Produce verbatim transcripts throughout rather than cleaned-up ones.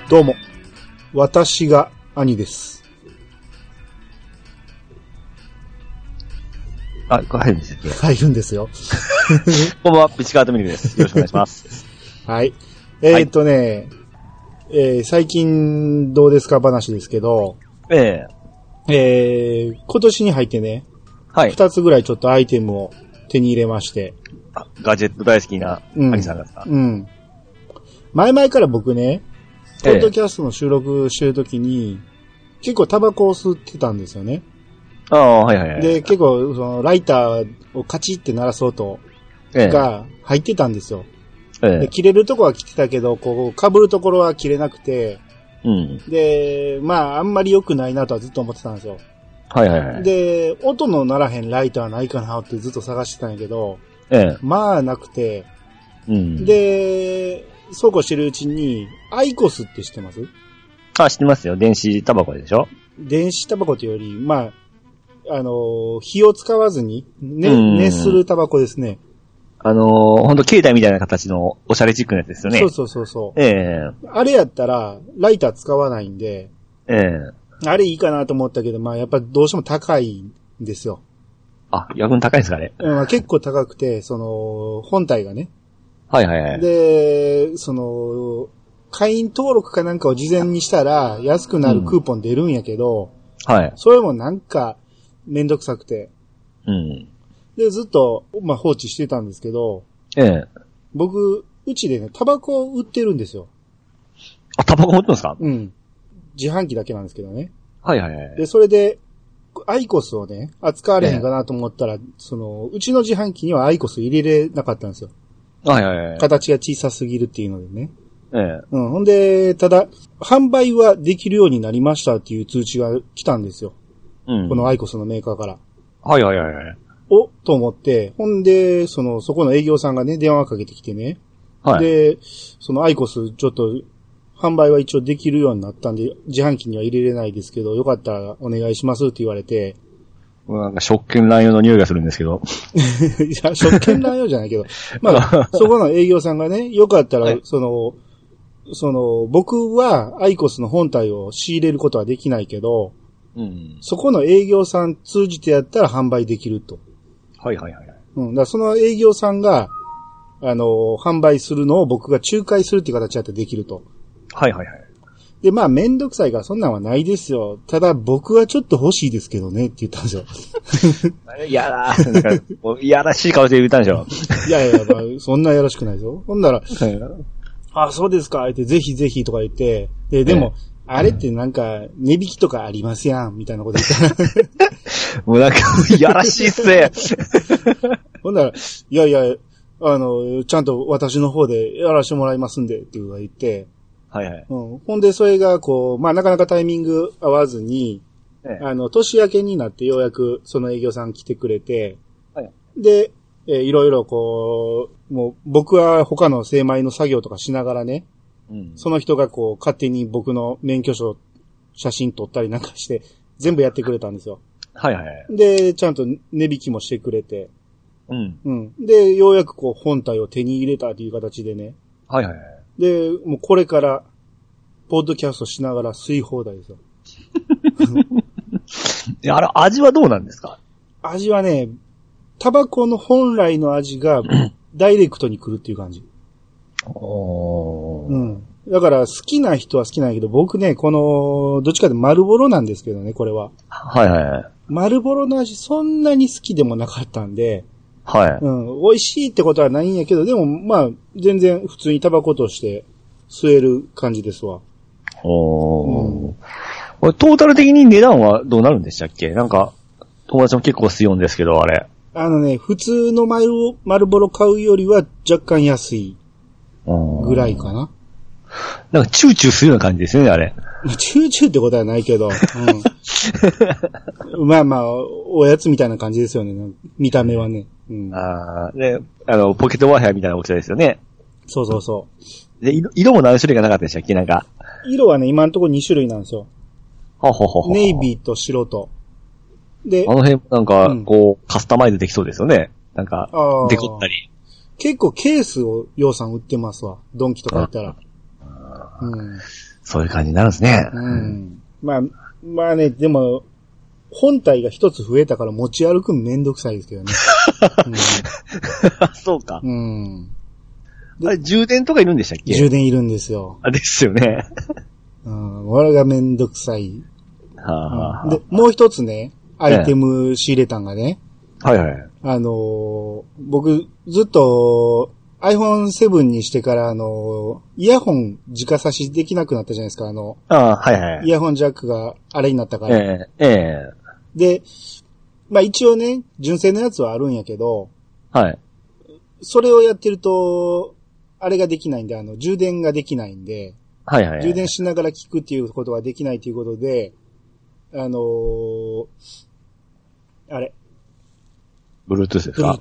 どうも、私が兄です。 あ、これ入るんですよ。 入るんですよ。 こんばんは、ピチカートミルクです。よろしくお願いします。 はい。えー、っとね、はい、えー、最近どうですか話ですけど、 えええー、今年に入ってね、はい。二つぐらいちょっとアイテムを手に入れまして。 あ、ガジェット大好きな兄さんがですか、 うん、うん。前々から僕ね、ポッドキャストの収録してるときに、結構タバコを吸ってたんですよね。 ああ、はいはいはい。 で、結構、その、ライターをカチって鳴らす音が入ってたんですよ。ええ、で切れるとこは切ってたけど、こう、被るところは切れなくて、うん、で、まあ、あんまり良くないなとはずっと思ってたんですよ。 はいはいはい。 で、音の鳴らへんライターないかなってずっと探してたんやけど、ええ、まあなくて、うん、で、そうこうしてるうちに、アイコスって知ってます？ あ、知ってますよ。電子タバコでしょ？ 電子タバコというより、まあ、あのー、火を使わずに、ね、熱するタバコですね。 あのー、ほんと携帯みたいな形のおしゃれチックなやつですよね。 そうそうそうそう。 ええー。 あれやったら、ライター使わないんで、 ええー。 あれいいかなと思ったけど、まあやっぱどうしても高いんですよ。 あ、逆に高いですかね。 まあ、結構高くて、その、本体がね。 はいはいはい。 で、その、会員登録かなんかを事前にしたら安くなるクーポン出るんやけど、うん、はい。それもなんかめんどくさくて。うん。で、ずっと、まあ、放置してたんですけど、ええ。僕、うちでね、タバコを売ってるんですよ。 あ、タバコ売ってますか？ うん。自販機だけなんですけどね。 はいはいはい。 で、それで、アイコスをね、扱われへんかなと思ったら、ええ、その、うちの自販機にはアイコス入れれなかったんですよ。 はいはいはい。 形が小さすぎるっていうのでね。 ええ。 うん。ほんで、ただ、販売はできるようになりましたっていう通知が来たんですよ。うん。このアイコスのメーカーから。 はいはいはいはい。 おと思って、ほんで、その、そこの営業さんがね、電話かけてきてね。はい。で、そのアイコス、ちょっと、販売は一応できるようになったんで、自販機には入れれないですけど、よかったらお願いしますって言われて。 なんか食券乱用の匂いがするんですけど。 いや、食券乱用じゃないけど。まあ、そこの営業さんがね、よかったら、はい、その、その、僕はアイコスの本体を仕入れることはできないけど、うん、そこの営業さん通じてやったら販売できると。 はいはいはい。 うん。だからその営業さんが、あの、販売するのを僕が仲介するっていう形だってできると。 はいはいはい。 で、まあ、めんどくさいからそんなんはないですよ。ただ、僕はちょっと欲しいですけどね、って言ったんですよ。 いやだー。なんか、いやらしい顔で言ったんでしょ。 いやいや、まあ、そんなやらしくないですよ。ほんなら、あ、そうですか、って、ぜひぜひとか言って、で、でも、えー、あれってなんか、値引きとかありますやん、みたいなこと言ったら。 もうなんか、いやらしいっすね。 ほんなら、いやいや、あの、ちゃんと私の方でやらせてもらいますんで、っていうのが言って、はいはい。うん。ほんで、それが、こう、まあ、なかなかタイミング合わずに、ええ、あの、年明けになってようやくその営業さん来てくれて、はい。で、えー、いろいろこう、もう、僕は他の精米の作業とかしながらね、うん。その人がこう、勝手に僕の免許証、写真撮ったりなんかして、全部やってくれたんですよ。はいはい。で、ちゃんと値引きもしてくれて、うん。うん。で、ようやくこう、本体を手に入れたという形でね。はいはい。で、もうこれから、ポッドキャストしながら吸い放題ですよ。 いや、あれ、味はどうなんですか？ 味はね、タバコの本来の味が、ダイレクトに来るっていう感じ。おー。うん。だから、好きな人は好きなんやけど、僕ね、この、どっちかで丸ボロなんですけどね、これは。はいはいはい。丸ボロの味、そんなに好きでもなかったんで、はい。うん。美味しいってことはないんやけど、でも、まあ、全然普通にタバコとして吸える感じですわ。おー。うん、これトータル的に値段はどうなるんでしたっけ？なんか、友達も結構吸うんですけど、あれ。 あのね、普通の丸、丸ボロ買うよりは若干安いぐらいかな。 なんかチューチューするような感じですよね、あれ。 チューチューってことはないけど。うん、まあまあ、おやつみたいな感じですよね。見た目はね。うん、 ああ、で、あの、ポケットワイヤーみたいな大きさですよね。 そうそうそう。 で、色、色も何種類かなかったでしたっけ？なんか。 色はね、今のところに種類なんですよ。 はほほほ。 ネイビーと白と。 で、あの辺、なんか、こう、うん、カスタマイズできそうですよね。なんか、デコったり。 結構ケースを、ようさん売ってますわ。ドンキとか行ったら。 うん。そういう感じになるんですね。 うん。まあ、まあね、でも、本体が一つ増えたから持ち歩くのめんどくさいですけどね。うん、 そうか。 うん。 あれ、充電とかいるんでしたっけ？ 充電いるんですよ。 あ、ですよね。 うん。我がめんどくさい。 はあ、 うん。で、もう一つね、アイテム仕入れたんがね。 はいはい。 あのー、僕、ずっと アイフォンセブン にしてから、あのー、イヤホン直差しできなくなったじゃないですか、あの、 ああ、はいはい。 イヤホンジャックがあれになったから。 ええ、ええ。 で、まあ一応ね、純正のやつはあるんやけど、 はい。 それをやってると、あれができないんで、あの、充電ができないんで、 はいはい、はい。 充電しながら聞くっていうことができないということで、あのー、あれ。 Bluetooth ですか？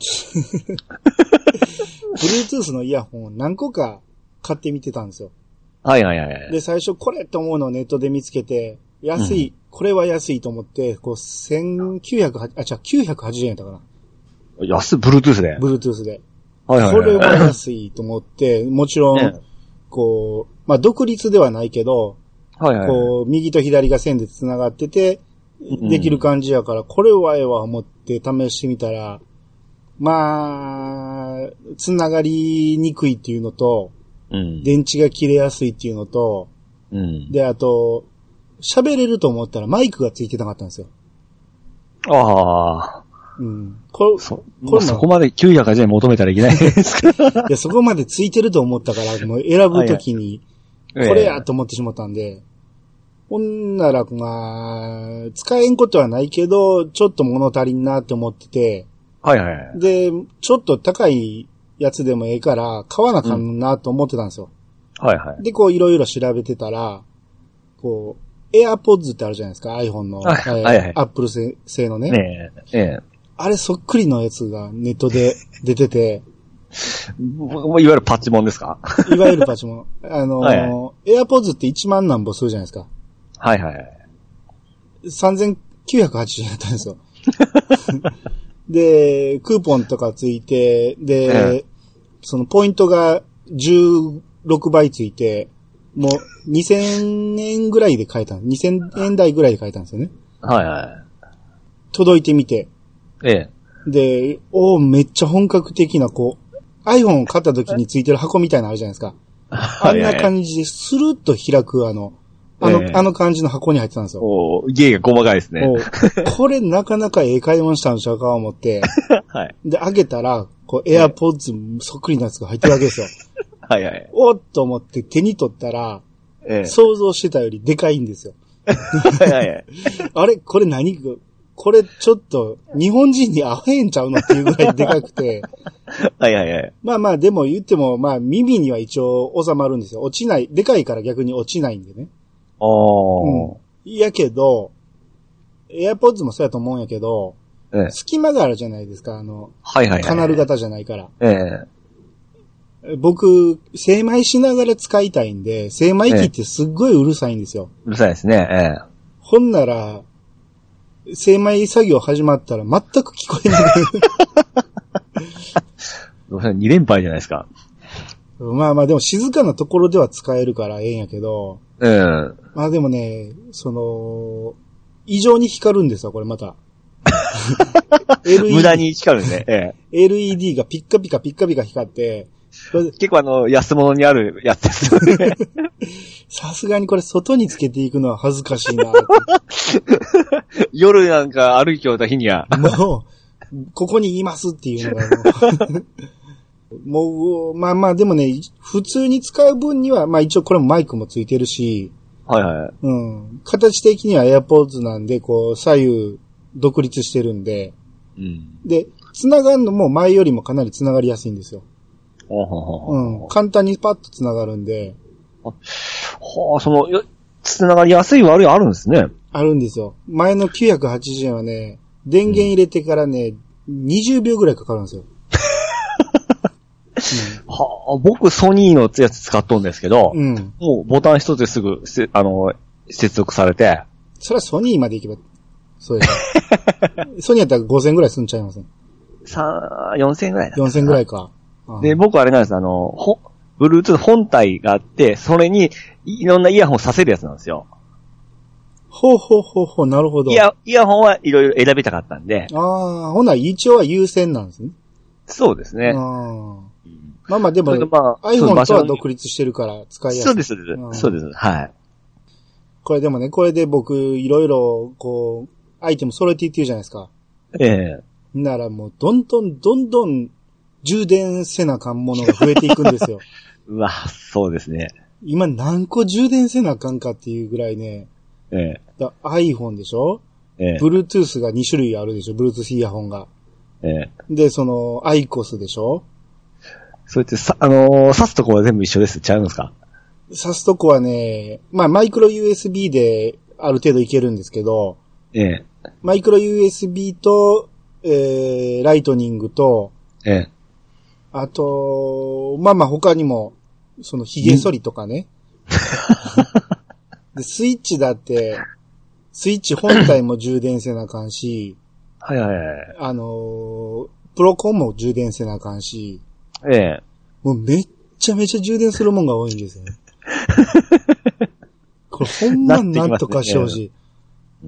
Bluetooth のイヤホンを何個か買ってみてたんですよ。 はいはいはい。 で、最初これって思うのをネットで見つけて、安い、うん、これは安いと思って、こう、せんきゅうひゃくはちじゅう、あ、違う、きゅうひゃくはちじゅうえんやったかな。 安い、Bluetooth で Bluetooth で。 はいはいはい。 これは安いと思って、もちろん、ね、こう、まあ、独立ではないけど、はいはいはい、こう、右と左が線で繋がってて、できる感じやから、うん、これはええわ思って試してみたら、まあ、繋がりにくいっていうのと、うん、電池が切れやすいっていうのと、うん、で、あと、喋れると思ったらマイクがついてなかったんですよ。 ああ。 うん。こそ、こそこまできゅうひゃくはちじゅうえん求めたらいけないですか？ いや、そこまでついてると思ったから、もう選ぶときに、これやと思ってしまったんで、ほんなら、まあ、使えんことはないけど、ちょっと物足りんなって思ってて、 はいはいはい。 で、ちょっと高いやつでもええから、買わなあかんなと思ってたんですよ。 うん、はいはい。 で、こういろいろ調べてたら、こう、AirPods ってあるじゃないですか、iPhone の、はいはいはい、Apple 製のね。 ねえ、ええ。 あれそっくりのやつがネットで出てて、 いわゆるパチモンですか？ いわゆるパチモン。あの、はいはい、AirPods っていちまんなんぼするじゃないですか。 はいはい。 さんぜんきゅうひゃくはちじゅうえんだったんですよ。で、クーポンとかついて、で、うん、そのポイントがじゅうろくばいついて、もうにせんえんぐらいで買えた。にせんえん台ぐらいで買えたんですよね。 はいはい。 届いてみて。 ええ。 で、おー、めっちゃ本格的な、こう、iPhone を買った時についてる箱みたいなのあるじゃないですか。あんな感じでスルッと開く、あの、あの、えー、あの感じの箱に入ってたんですよ。 おー、芸が細かいですね。 これなかなかええ買い物したんちゃうか思って。はい。で、開けたら、こう、AirPods そっくりなやつが入ってるわけですよ。 はいはい。 おっと思って手に取ったら、えー、想像してたよりでかいんですよ。はいはいはい。あれこれ何これちょっと日本人に合わへんちゃうのっていうぐらいでかくて。 はいはいはい。 まあまあでも言ってもまあ耳には一応収まるんですよ。落ちない、でかいから逆に落ちないんでね。 ああ。うん。 いやけど、AirPods もそうやと思うんやけど、ええ、隙間があるじゃないですか、あの、はいはいはい、カナル型じゃないから。ええ、僕、精米しながら使いたいんで、精米機ってすっごいうるさいんですよ。 うるさいですね。ええ、 ほんなら、精米作業始まったら全く聞こえない。 に連敗じゃないですか。 まあまあでも静かなところでは使えるからええんやけど、うん。まあでもね、その、異常に光るんですよ、これまた。エルイーディー無駄に光るね。ええ、 エルイーディー がピッカピカピッカピカ光って、 結構あの、安物にあるやつですよね。 さすがにこれ外につけていくのは恥ずかしいな。 夜なんか歩きよった日には。 もう、ここにいますっていうのがもう。もう、まあまあでもね、普通に使う分には、まあ一応これもマイクもついてるし、 はいはい。 うん。形的には AirPods なんで、こう、左右独立してるんで、うん。で、繋がるのも前よりもかなり繋がりやすいんですよ。うん。簡単にパッと繋がるんで。 あ、はあ、その、繋がりやすい悪いあるんですね。 あるんですよ。前のきゅうひゃくはちじゅうえんはね、電源入れてからね、うん、にじゅうびょうぐらいかかるんですよ。 うん、はあ、僕ソニーのやつ使っとんですけど、うん、もうボタン一つですぐ、あの、接続されて。 それはソニーまで行けば、そうです。ソニーやったらごせんぐらい済んちゃいますね。 さん、よんせんぐらいだ。 よんせんぐらいか。 で、僕あれなんです、あの、ほ、 Bluetooth 本体があって、それにいろんなイヤホンさせるやつなんですよ。 ほうほうほうほう、なるほど。 イヤ、イヤホンはいろいろ選びたかったんで。 ああ、ほな、一応は優先なんですね。 そうですね。 あまあまあ、でも、まあ、iPhone とは独立してるから使いやすい。 そうです、そうです。そうです。はい。 これでもね、これで僕、いろいろ、こう、アイテム揃えていってるじゃないですか。 ええならもう、どんどん、どんどん、充電せなあかんものが増えていくんですよ。 うわ、そうですね。 今何個充電せなあかんかっていうぐらいね。 ええ。 だ iPhone でしょ、ええ、Bluetooth がに種類あるでしょ Bluetooth イヤホンが。ええ。で、その、アイコスでしょそれってさ、あのー、挿すとこは全部一緒です。ちゃうんですか？ 挿すとこはね、まあ、マイクロ ユーエスビー である程度いけるんですけど、ええ。マイクロ ユーエスビー と、えー、ライトニングと、ええ。あと、まあまあ他にも、その髭剃りとかね。で、スイッチだって、スイッチ本体も充電せなあかんし、はいはいはい。あのー、プロコンも充電せなあかんし、ええ。もうめっちゃめちゃ充電するもんが多いんですよね。これほんまなんとかしてほしい。うん、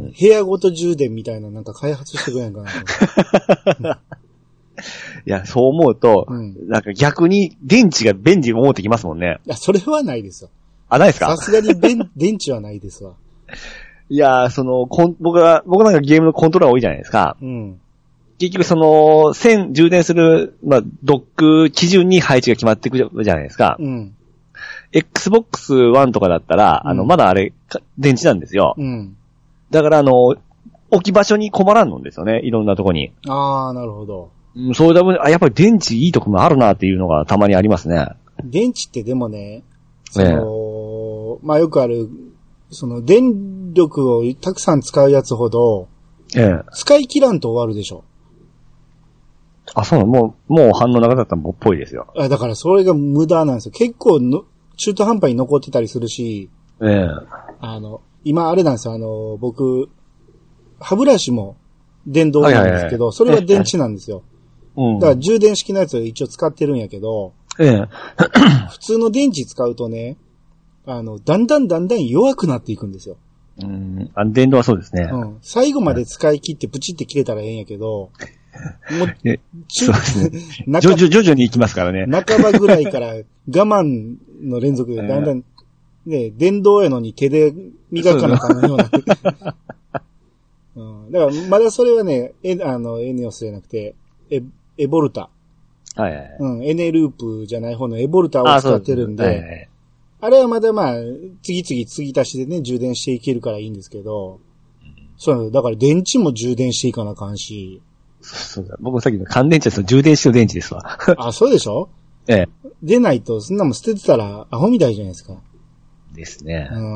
部屋ごと充電みたいななんか開発してくれんかなと。 いや、そう思うと、うん、なんか逆に電池が便利に思ってきますもんね。 いや、それはないですよ。 あ、ないですか？ さすがに電池はないですわ。 いやー、その、こん、僕は、僕なんかゲームのコントローラー多いじゃないですか。うん。結局その、線充電する、まあ、ドック基準に配置が決まってくるじゃないですか。うん。エックスボックスワン とかだったら、うん、あの、まだあれ、電池なんですよ。うん。だからあの、置き場所に困らんのんですよね。いろんなとこに。 あー、なるほど。 うん、そういうため、あ、やっぱり電池いいとこもあるなっていうのがたまにありますね。 電池ってでもね、その、ええ、まあ、よくある、その、電力をたくさん使うやつほど、ええ、使い切らんと終わるでしょ。 あ、そうなの？もう、もう反応なかったらもうっぽいですよ。 あ、だからそれが無駄なんですよ。結構の、中途半端に残ってたりするし、ええ、あの、今あれなんですよ、あの、僕、歯ブラシも電動なんですけど、はいはいはい、それは電池なんですよ。うん、だから充電式のやつを一応使ってるんやけど、ええ、普通の電池使うとね、あの、だんだんだんだん弱くなっていくんですよ。 うん、あ、電動はそうですね。うん。 最後まで使い切ってプチって切れたらええんやけど、もう、 そうですね。徐々、徐々に行きますからね。 半ばぐらいから我慢の連続でだんだん、ね、電動やのに手で磨かなかんような。うん。だからまだそれはね、え、あの、エネオスじゃなくて、エ、エボルタ。はいはいはい。うん。エネループじゃない方のエボルタを使ってるんで、あ、はいはい、あれはまだまあ、次々継ぎ足しでね、充電していけるからいいんですけど、うん、そうなの。だから電池も充電していかなあかんし。 そうだ。僕さっきの乾電池ですと充電式の電池ですわ。 あ、そうでしょ？ええ。でないと、そんなもん捨ててたらアホみたいじゃないですか。 ですね。 うん。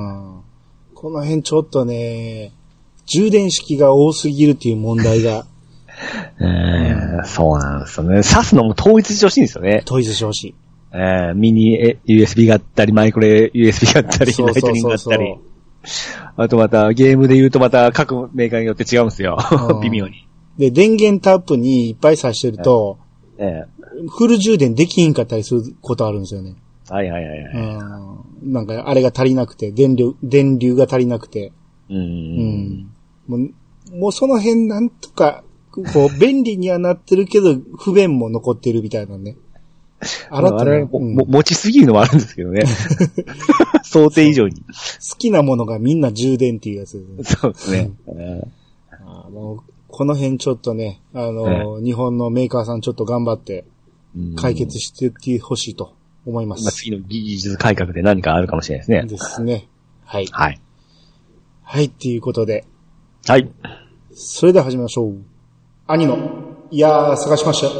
この辺ちょっとね、充電式が多すぎるっていう問題が。 えー、そうなんですよね。挿すのも統一してほしいんですよね。 統一してほしい。 えー、ミニ ユーエスビー があったり、マイクロ ユーエスビー があったり、ライトニングがあったり。あとまた、ゲームで言うとまた各メーカーによって違うんですよ。微妙に。 で、電源タップにいっぱい挿してると、ええ、フル充電できんかったりすることあるんですよね。はいはいはいはい。うん、なんか、あれが足りなくて、電流、電流が足りなくて。うん。うん。もう、もうその辺なんとか、こう、便利にはなってるけど、不便も残ってるみたいなね。 あら、あれ、うん、も、持ちすぎるのもあるんですけどね。想定以上に。 好きなものがみんな充電っていうやつですね。 そうですね。 あもうこの辺ちょっとね、あの、日本のメーカーさんちょっと頑張って、解決していってほしいと思います。 まあ、次の技術改革で何かあるかもしれないですね。 ですね。はい。 はい。 はい、っていうことで。 はい。 それでは始めましょう。兄の、いやー、探しました。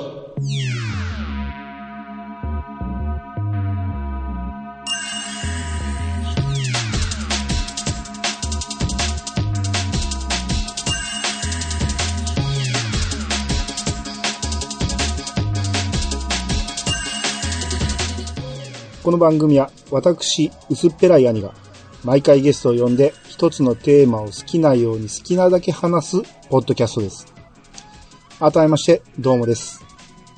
この番組は私、薄っぺらい兄が毎回ゲストを呼んで一つのテーマを好きなように好きなだけ話すポッドキャストです。改めましてどうもです。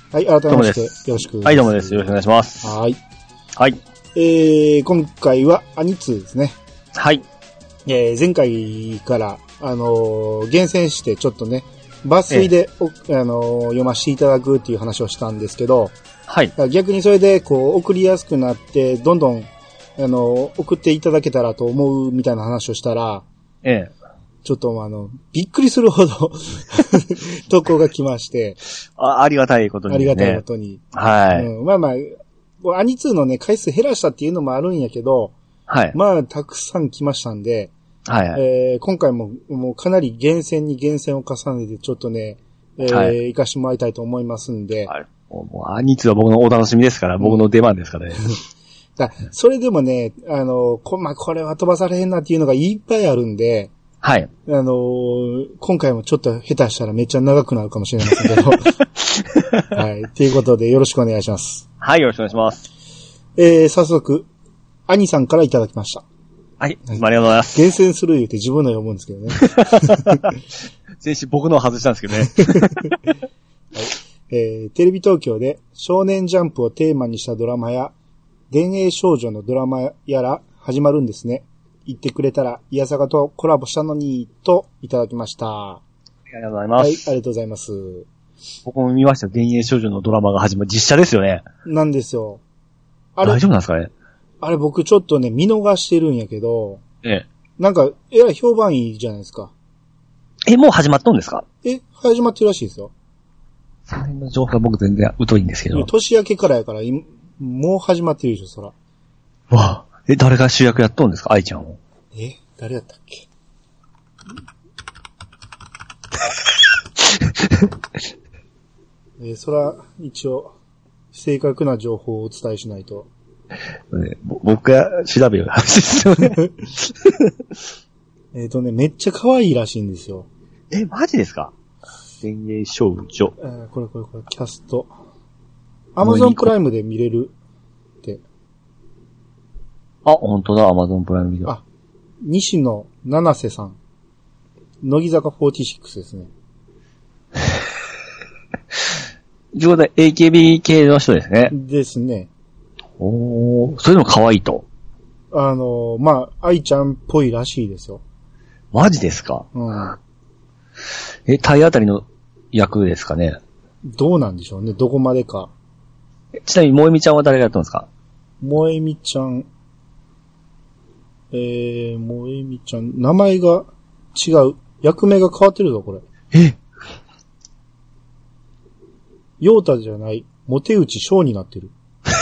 はい、改めましてよろしく。 はい、どうもです。よろしくお願いします。 はい。 はい。 えー、今回はアニツーですね。 はい。 えー、前回から、あのー、厳選してちょっとね、抜粋で、ええ、あのー、読ませていただくっていう話をしたんですけど、 はい。 逆にそれで、こう、送りやすくなって、どんどん、あのー、送っていただけたらと思うみたいな話をしたら、 ええ。 ちょっとあの、びっくりするほど投稿が来まして。 あ、ありがたいことに、ね。 ありがたいことに。 はい。 うん、まあまあ、アニツーのね、回数減らしたっていうのもあるんやけど、 はい。 まあ、たくさん来ましたんで、 はい、はい。 えー、今回も、もうかなり厳選に厳選を重ねて、ちょっとね、えー、はい、行かしてもらいたいと思いますんで。 はい。もう、アニツーは僕のお楽しみですから、うん、僕の出番ですからね。 だそれでもね、あの、こ、まあ、これは飛ばされへんなっていうのがいっぱいあるんで、 はい。 あのー、今回もちょっと下手したらめっちゃ長くなるかもしれませんけど。はい。ということでよろしくお願いします。 はい、よろしくお願いします。 えー、早速、兄さんからいただきました。 はい。はい、ありがとうございます。 厳選する言うて自分の読むんですけどね。 先週僕のを外したんですけどね。 はいえー。テレビ東京で少年ジャンプをテーマにしたドラマや、電影少女のドラマやら始まるんですね。言ってくれたら、いやさがとコラボしたのに、といただきました。ありがとうございます。はい、 ありがとうございます。 僕も見ましたよ。電影少女のドラマが始まる。実写ですよね。 なんですよ。 あれ大丈夫なんですかね？ あれ僕ちょっとね、見逃してるんやけど、 ええ。 なんか、えらい評判いいじゃないですか。 え、もう始まったんですか？ え、始まってるらしいですよ。 その辺の情報が僕全然疎いんですけど。 年明けからやから、もう始まってるでしょ、そら。 わあ、え、誰が主役やっとんですか？愛ちゃんを。 え、誰やったっけえー、そら、一応、正確な情報をお伝えしないと。 ね、僕が調べる話ですよね。 えっとね、めっちゃ可愛いらしいんですよ。 え、マジですか？電影少女。 えー、これこれこれ、キャスト。アマゾンプライムで見れるって。 あ、本当だ、アマゾンプライムで。 あ、西野七瀬さん。乃木坂フォーティーシックスですね。 ということで エーケービー 系の人ですね。 ですね。 おー、それでも可愛いと。 あの、まあ、愛ちゃんっぽいらしいですよ。 マジですか？ うん。 え、体当たりの役ですかね？ どうなんでしょうね、どこまでか。 ちなみに、萌実ちゃんは誰がやったんですか？ 萌実ちゃん、えー、萌実ちゃん、名前が違う。役名が変わってるぞ、これ。 え？ ヨータじゃない、モテ内翔になってる。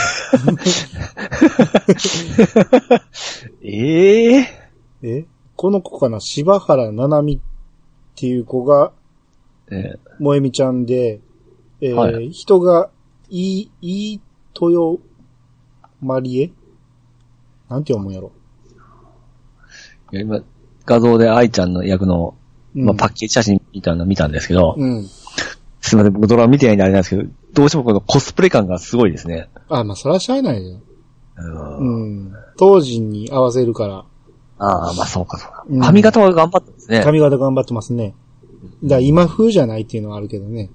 ええー、えこの子かな、柴原七海っていう子が、 ええ、 萌実ちゃんで、えーはい、人が、い、い、豊まりえなんて読むんやろ。 いや今、画像で愛ちゃんの役の、まあ、パッケージ写真みたいなの見たんですけど、うん、すみません、僕ドラマ見てないんであれなんですけど、どうしてもこのコスプレ感がすごいですね。 あ、まあ、それはしゃあないよ。うん。当時に合わせるから。 ああ、まあそうかそうか。うん、髪型は頑張ってますね。 髪型頑張ってますね。だから今風じゃないっていうのはあるけどね。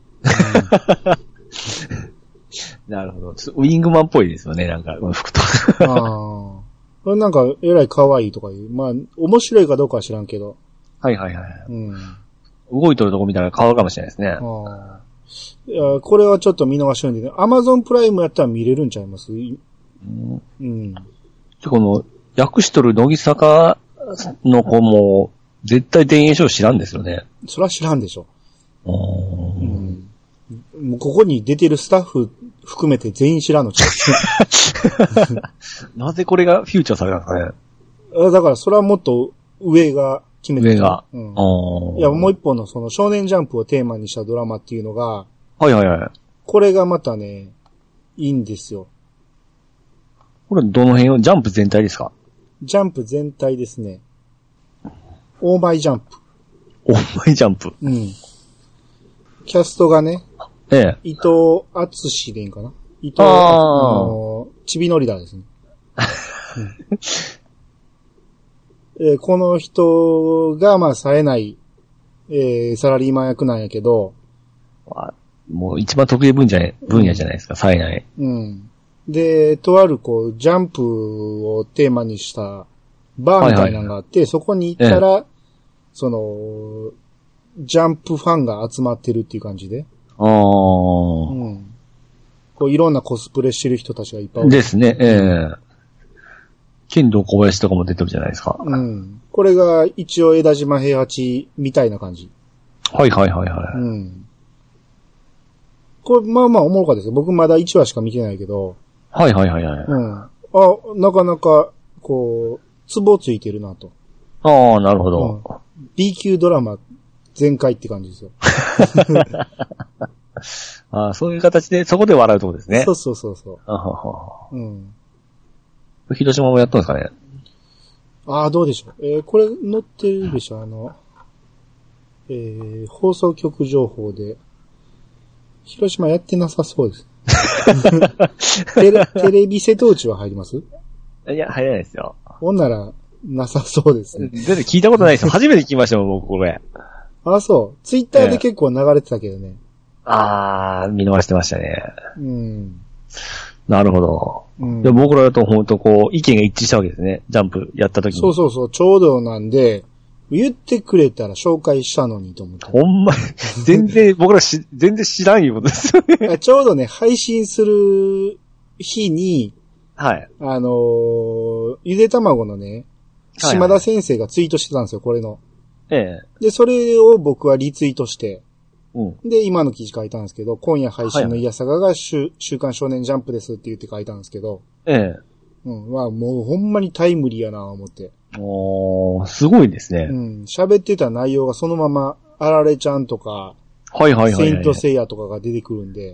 うん、なるほど。ちょっとウィングマンっぽいですよね、なんか、この服と。 ああ。これなんか、えらい可愛いとかいう。まあ、面白いかどうかは知らんけど。 はいはいはい。うん。動いとるとこ見たら変わるかもしれないですね。ああ。いや、これはちょっと見逃してるんでね。アマゾンプライムやったら見れるんちゃいます？うん。 うん。この、訳しとる乃木坂の子も、絶対電影賞知らんですよね。 そら知らんでしょ。うん。もうここに出てるスタッフ含めて全員知らんのちゃう。なぜこれがフューチャーされたんですかね。 だからそれはもっと上が決めてる。 上が。 うん。いや、もう一本のその少年ジャンプをテーマにしたドラマっていうのが、 はいはいはい。 これがまたね、いいんですよ。 これどの辺をジャンプ全体ですか？ ジャンプ全体ですね。オーマイジャンプ。 オーマイジャンプ。 うん。キャストがね、 ええ。 伊藤敦史でいいんかな？伊藤、あの、ちびのりだですね。うんえー、この人が、まあ、冴えない、えー、サラリーマン役なんやけど、 もう一番得意分野、分野じゃないですか、冴えない。 うん。で、とあるこう、ジャンプをテーマにしたバーみたいなのがあって、はいはい、そこに行ったら、ええ、その、ジャンプファンが集まってるっていう感じで。ああ。うん。こういろんなコスプレしてる人たちがいっぱいいる。 ですね、ええ。剣道小林とかも出てるじゃないですか。 うん。これが一応枝島平八みたいな感じ。 はいはいはいはい。うん。 これまあまあおもろかったですよ。僕まだいちわしか見てないけど。 はいはいはいはい。 うん。あ、なかなか、こう、ツボついてるなと。 ああ、なるほど、 うん。B 級ドラマ全開って感じですよ。 ああ、そういう形で、そこで笑うとこですね。 そうそうそうそう。あははうん。広島もやったんですかね。 ああ、どうでしょう。えー、これ載ってるでしょ、あの、えー、放送局情報で。広島やってなさそうです。テレ、テレビ瀬戸内は入ります？ いや、入らないですよ。 ほんなら、なさそうですね。 全然聞いたことないですよ。初めて聞きましたもん、僕、これ。 あ、そう。ツイッターで結構流れてたけどね。えー、あー、見逃してましたね。 うん。 なるほど。うん、で僕らだと本当こう、意見が一致したわけですね。ジャンプやった時に。 そうそうそう。ちょうどなんで、言ってくれたら紹介したのにと思って。 ほんまに、全然、僕らし、全然知らんいうことですよね。 ちょうどね、配信する日に、 はい。 あのー、ゆで卵のね、島田先生がツイートしてたんですよ、これの。ええ。で、それを僕はリツイートして、うん。で、今の記事書いたんですけど、今夜配信のイヤサガが週、週刊少年ジャンプですって言って書いたんですけど、ええ。うん。まあ、もうほんまにタイムリーやな思って。 おー、すごいですね。 うん。喋ってた内容がそのまま、あられちゃんとか、 はいはいはい、はい。 セイントセイヤとかが出てくるんで。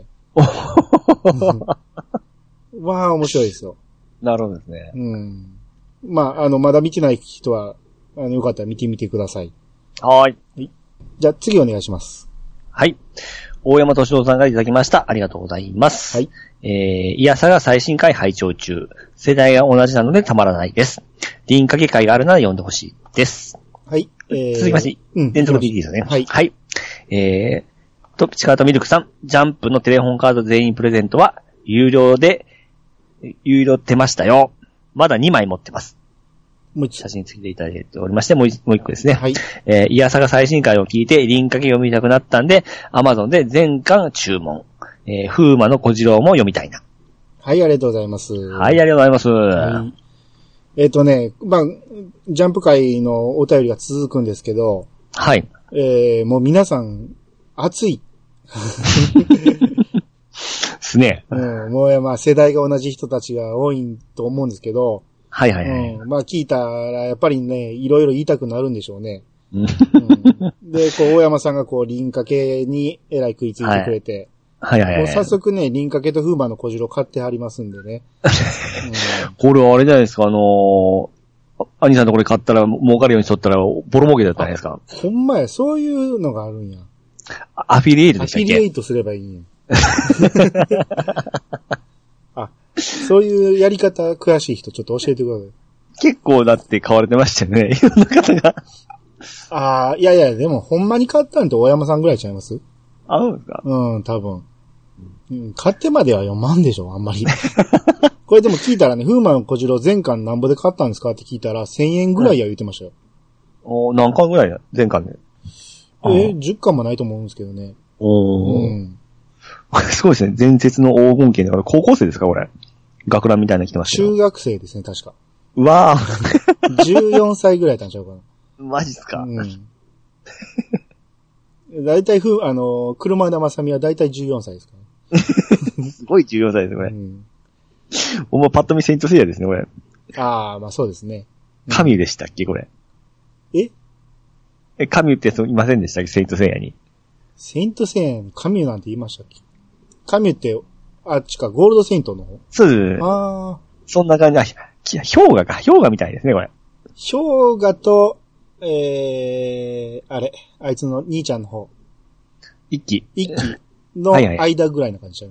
わあ、面白いですよ。 なるほどですね。 うん。まあ、あの、まだ見てない人は、あの、よかったら見てみてください。 はーい。はい。 じゃあ次お願いします。 はい。大山敏郎さんがいただきました。ありがとうございます。はい。えー、イヤサが最新回拝聴中。世代が同じなのでたまらないです。輪掛け会があるなら読んでほしいです。はい。えー、続きまして、うん。連続 ピーディー ですよね。はい。はい。えー、と、チカートミルクさん、ジャンプのテレホンカード全員プレゼントは、有料で、有料出ましたよ。まだにまい持ってます。もう一写真付きでいただいておりまして、もう一、もう一個ですね。はい。えー、イヤサが最新回を聞いて、輪掛け読みたくなったんで、アマゾンで全巻注文。えー、風魔の小次郎も読みたいな。はい、ありがとうございます。はい、ありがとうございます。はい、えっとね、まあ、ジャンプ界のお便りが続くんですけど、はい。えー、もう皆さん、熱い。ですね。うん、もうまあ世代が同じ人たちが多いと思うんですけど、はいはいはい。うん、まあ聞いたらやっぱりね、いろいろ言いたくなるんでしょうね。うん、で、こう、大山さんがこう、輪掛けにえらい食いついてくれて、はい、はいはいはい。もう早速ね、輪掛けと風魔の小次郎買ってはりますんでね。うん、これはあれじゃないですか、あのー、兄さんとこれ買ったら儲かるようにしとったらボロ儲けだったんですか。ほんまや、そういうのがあるんや。アフィリエイトでしたっけ？アフィリエイトすればいいんや。あ、そういうやり方詳しい人ちょっと教えてください。結構だって買われてましたよね。いろんな方が。ああ、いやいや、でもほんまに買ったんと大山さんぐらいちゃいます？あ、うんですか？うん、多分。うん、買ってまでは読まんでしょ、あんまり。これでも聞いたらね、風魔の小次郎全巻なんぼで買ったんですかって聞いたらせんえんぐらいや言ってましたよ。お何巻ぐらいだ全巻で。え、じゅっかんもないと思うんですけどね。おー。うん。すごいですね。伝説の黄金期だから高校生ですかこれ。学ランみたいなの着てましたよ。中学生ですね、確か。うわぁ。じゅうよんさいぐらいだったんちゃうかな。マジっすか。うん。だいたいふ、あの、車田正美はだいたいじゅうよんさいですから、ね。すごいじゅうよんさいですね、これ。うん。お前パッと見セイントセイヤですね、これ。ああ、まあそうですね。カミュでしたっけ、これ。ええ、カミュっていませんでしたっけ、セイントセイヤに。セイントセイヤにカミュなんて言いましたっけ？カミュって、あっちか、ゴールドセイントの方？そうです。ああ。そんな感じ。あ、氷河か。氷河みたいですね、これ。氷河と、えー、あれ、あいつの兄ちゃんの方。一期。一期の間ぐらいの感じちゃう。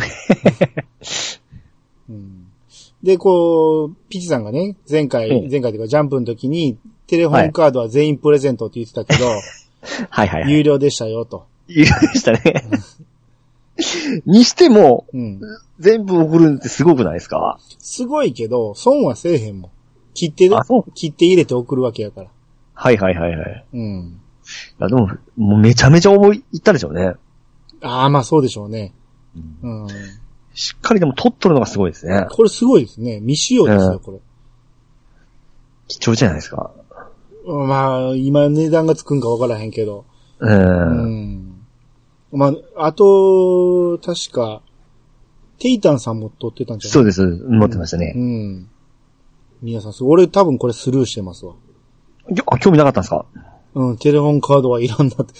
うん、で、こう、ピチさんがね、前回、うん、前回というかジャンプの時に、テレホンカードは全員プレゼントって言ってたけど、はいはいはい。有料でしたよと。有料でしたね。 にしても、うん、全部送るってすごくないですか？ すごいけど、損はせえへんもん。切って、切って入れて送るわけやから。 はいはいはいはい。うん。いやでも、もうめちゃめちゃ思いいったでしょうね。 ああ、まあそうでしょうね。 うん。うん、しっかりでも取っとるのがすごいですね。 これすごいですね。未使用ですよ、うん、これ。 貴重じゃないですか。 まあ、今値段がつくんかわからへんけど。うん。うん。まあ、あと、確か、テイタンさんも撮ってたんじゃない？ そうです。持ってましたね。 うん。うん、皆さん、俺多分これスルーしてますわ。 あ、興味なかったんですか？ うん、テレホンカードはいらんなって。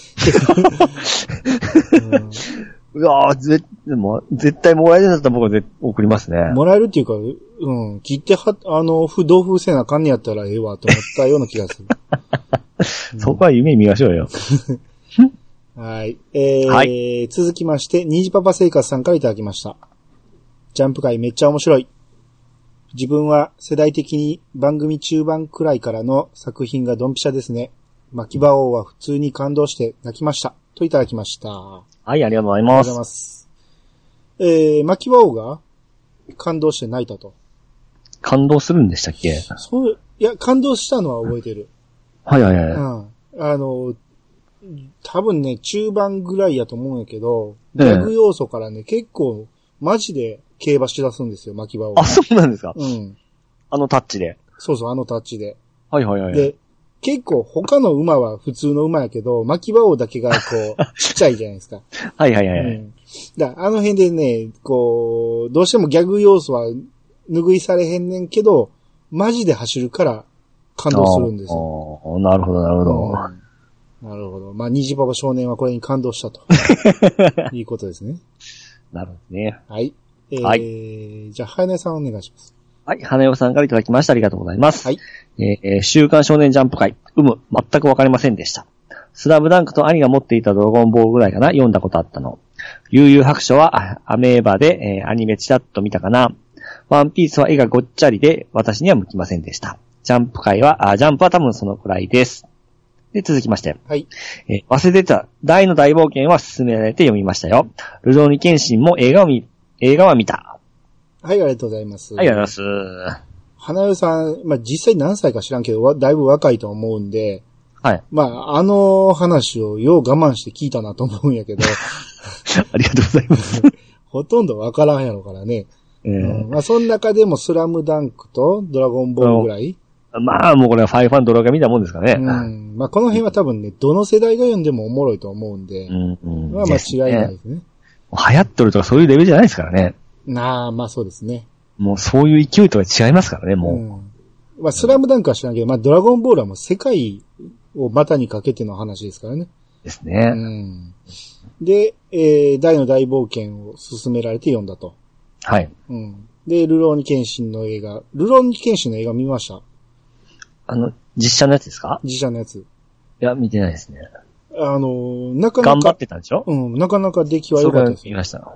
うん、うわぁ、ぜ、でも、絶対もらえるんだったら僕はぜ送りますね。 もらえるっていうか、うん、切っては、あの、不動風せなあかんねやったらええわと思ったような気がする。 うん、そこは夢見ましょうよ。 はい。えー、はい、続きまして、ニジパパ生活さんからいただきました。ジャンプ界めっちゃ面白い。自分は世代的に番組中盤くらいからの作品がドンピシャですね。巻き場王は普通に感動して泣きました。といただきました。はい、 ありがとうございます。ありがとうございます。 えー、巻き場王が感動して泣いたと。 感動するんでしたっけ？ そう、いや、感動したのは覚えてる。 はいはいはい。うん。 あの、多分ね、中盤ぐらいやと思うんやけど、ギャグ要素からね、結構、マジで競馬しだすんですよ、巻き場王。 あ、そうなんですか？うん。あのタッチで。 そうそう、あのタッチで。 はいはいはい。 で、結構他の馬は普通の馬やけど、巻き場王だけがこう、ちっちゃいじゃないですか。 はいはいはい。うん。 だあの辺でね、こう、どうしてもギャグ要素は拭いされへんねんけど、マジで走るから感動するんですよ。 ああ、なるほどなるほど。うん、 なるほど。まあ、虹パパ少年はこれに感動したと。いいことですね。 なるほどね。 はい。えー、はい。じゃあ、花代さんお願いします。 はい。花代さんからいただきました。ありがとうございます。はい。えー、週刊少年ジャンプ会、有無、全くわかりませんでした。スラムダンクと兄が持っていたドラゴンボールぐらいかな、読んだことあったの。悠々白書はアメーバで、えー、アニメチラッと見たかな。ワンピースは絵がごっちゃりで、私には向きませんでした。ジャンプ会は、あジャンプは多分そのくらいです。で、続きまして。はい。えー、忘れてた、大の大冒険は勧められて読みましたよ。ルローニケンシンも映画を見、映画は見た。 はい、ありがとうございます。 はい、ありがとうございます。 花代さん、まあ、実際何歳か知らんけど、だいぶ若いと思うんで、 はい。 まあ、あの話をよう我慢して聞いたなと思うんやけど。 ありがとうございます。 ほとんどわからんやろからね。えーうん、まあ、その中でもスラムダンクとドラゴンボールぐらい。 まあ、もうこれはファイファンドラが見たもんですかね。 うん。まあ、この辺は多分ね、どの世代が読んでもおもろいと思うんで。うんうん。まあ、間違いないですね。 流行ってるとかそういうレベルじゃないですからね。 なあ、まあそうですね。 もうそういう勢いとは違いますからね、もう。うん、 まあ、スラムダンクは知らんけど、まあ、ドラゴンボールはもう世界を股にかけての話ですからね。 ですね。 うん。で、えー、大の大冒険を勧められて読んだと。 はい。 うん。で、ルローニケンシンの映画、ルローニケンシンの映画見ました？ あの、実写のやつですか？ 実写のやつ。いや、見てないですね。 あの、なかなか。 頑張ってたんでしょ？ うん、なかなか出来は良かったですよ。 見ました。うん。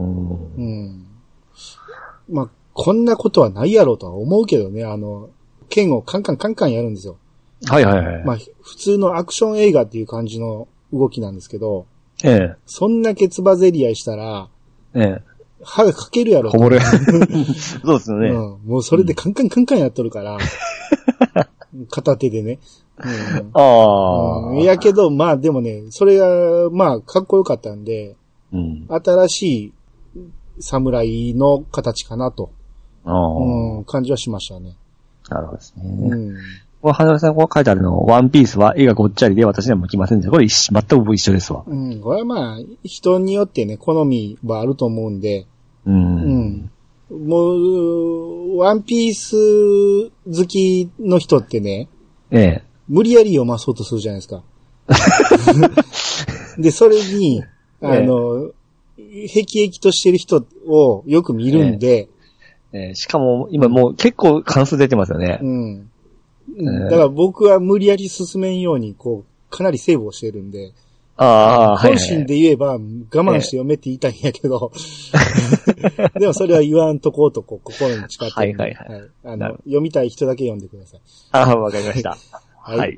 うん。まあ、こんなことはないやろうとは思うけどね、あの、剣をカンカンカンカンやるんですよ。 はいはいはい。 まあ、普通のアクション映画っていう感じの動きなんですけど、 ええ。 そんだけつばぜり合いしたら、 ええ。 歯がかけるやろ。 こぼれ。そうですよね、 うん。もうそれでカンカンカンカンやっとるから、うん、片手でね。うん、ああ、うん。いやけど、まあでもね、それが、まあ、かっこよかったんで、うん、新しい侍の形かなと、うん、感じはしましたね。 なるほどですね。うん。これ、花田さんこう書いてあるの、ワンピースは絵がごっちゃりで私には向きませんでした。これ全く一緒ですわ。 うん。これはまあ、人によってね、好みはあると思うんで、うん。うん。もう、ワンピース好きの人ってね、ええ。無理やり読まそうとするじゃないですか。で、それに、あの、ええ、辟易としてる人をよく見るんで、 ええええ、しかも、今もう結構関数出てますよね。うん。 ええ、だから僕は無理やり進めんように、こう、かなりセーブをしてるんで、 ああ、 本心で言えば我慢して読めって言いたいんやけど、ええ、でもそれは言わんとこうとこう心に誓ってるんで、はいはいはい。はい、あの、読みたい人だけ読んでください。 ああ、わかりました。はい。はい、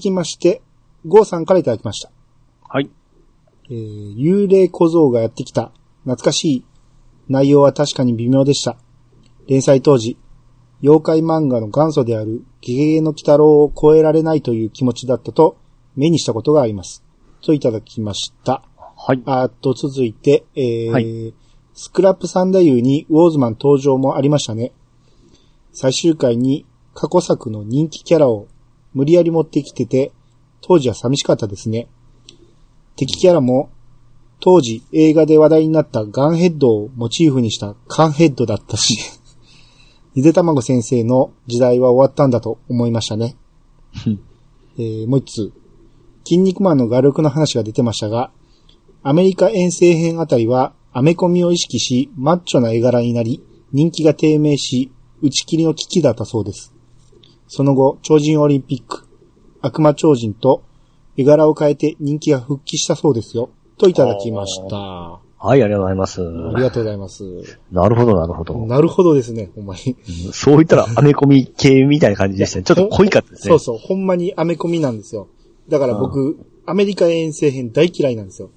えー、続きまして、ゴーさんからいただきました。 はい。 えー、幽霊小僧がやってきた。懐かしい。内容は確かに微妙でした。連載当時、妖怪漫画の元祖であるゲゲゲの鬼太郎を超えられないという気持ちだったと目にしたことがあります。といただきました。 はい。 あと続いて、えーはい、 スクラップサンダー U にウォーズマン登場もありましたね。最終回に過去作の人気キャラを無理やり持ってきてて、当時は寂しかったですね。敵キャラも当時映画で話題になったガンヘッドをモチーフにしたカンヘッドだったし、ゆでたまご先生の時代は終わったんだと思いましたね。えー、もう一つ、筋肉マンの画力の話が出てましたが、アメリカ遠征編あたりはアメコミを意識しマッチョな絵柄になり、人気が低迷し、打ち切りの危機だったそうです。その後、超人オリンピック、悪魔超人と絵柄を変えて人気が復帰したそうですよ。といただきました。 はい、ありがとうございます。 ありがとうございます。 なるほど、なるほど。 なるほどですね、ほんまに。 うん、そう言ったらアメコミ系みたいな感じでしたね。ちょっと濃いかったですね。 そうそう、ほんまにアメコミなんですよ。だから僕、うん、アメリカ遠征編大嫌いなんですよ。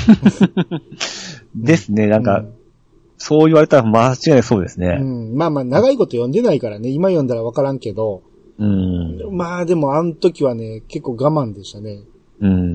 ですね、なんか、うん、そう言われたら間違いないそうですね。 うん、まあまあ、長いこと読んでないからね、今読んだらわからんけど、 うん、 まあでもあの時はね、結構我慢でしたね。 うんうん、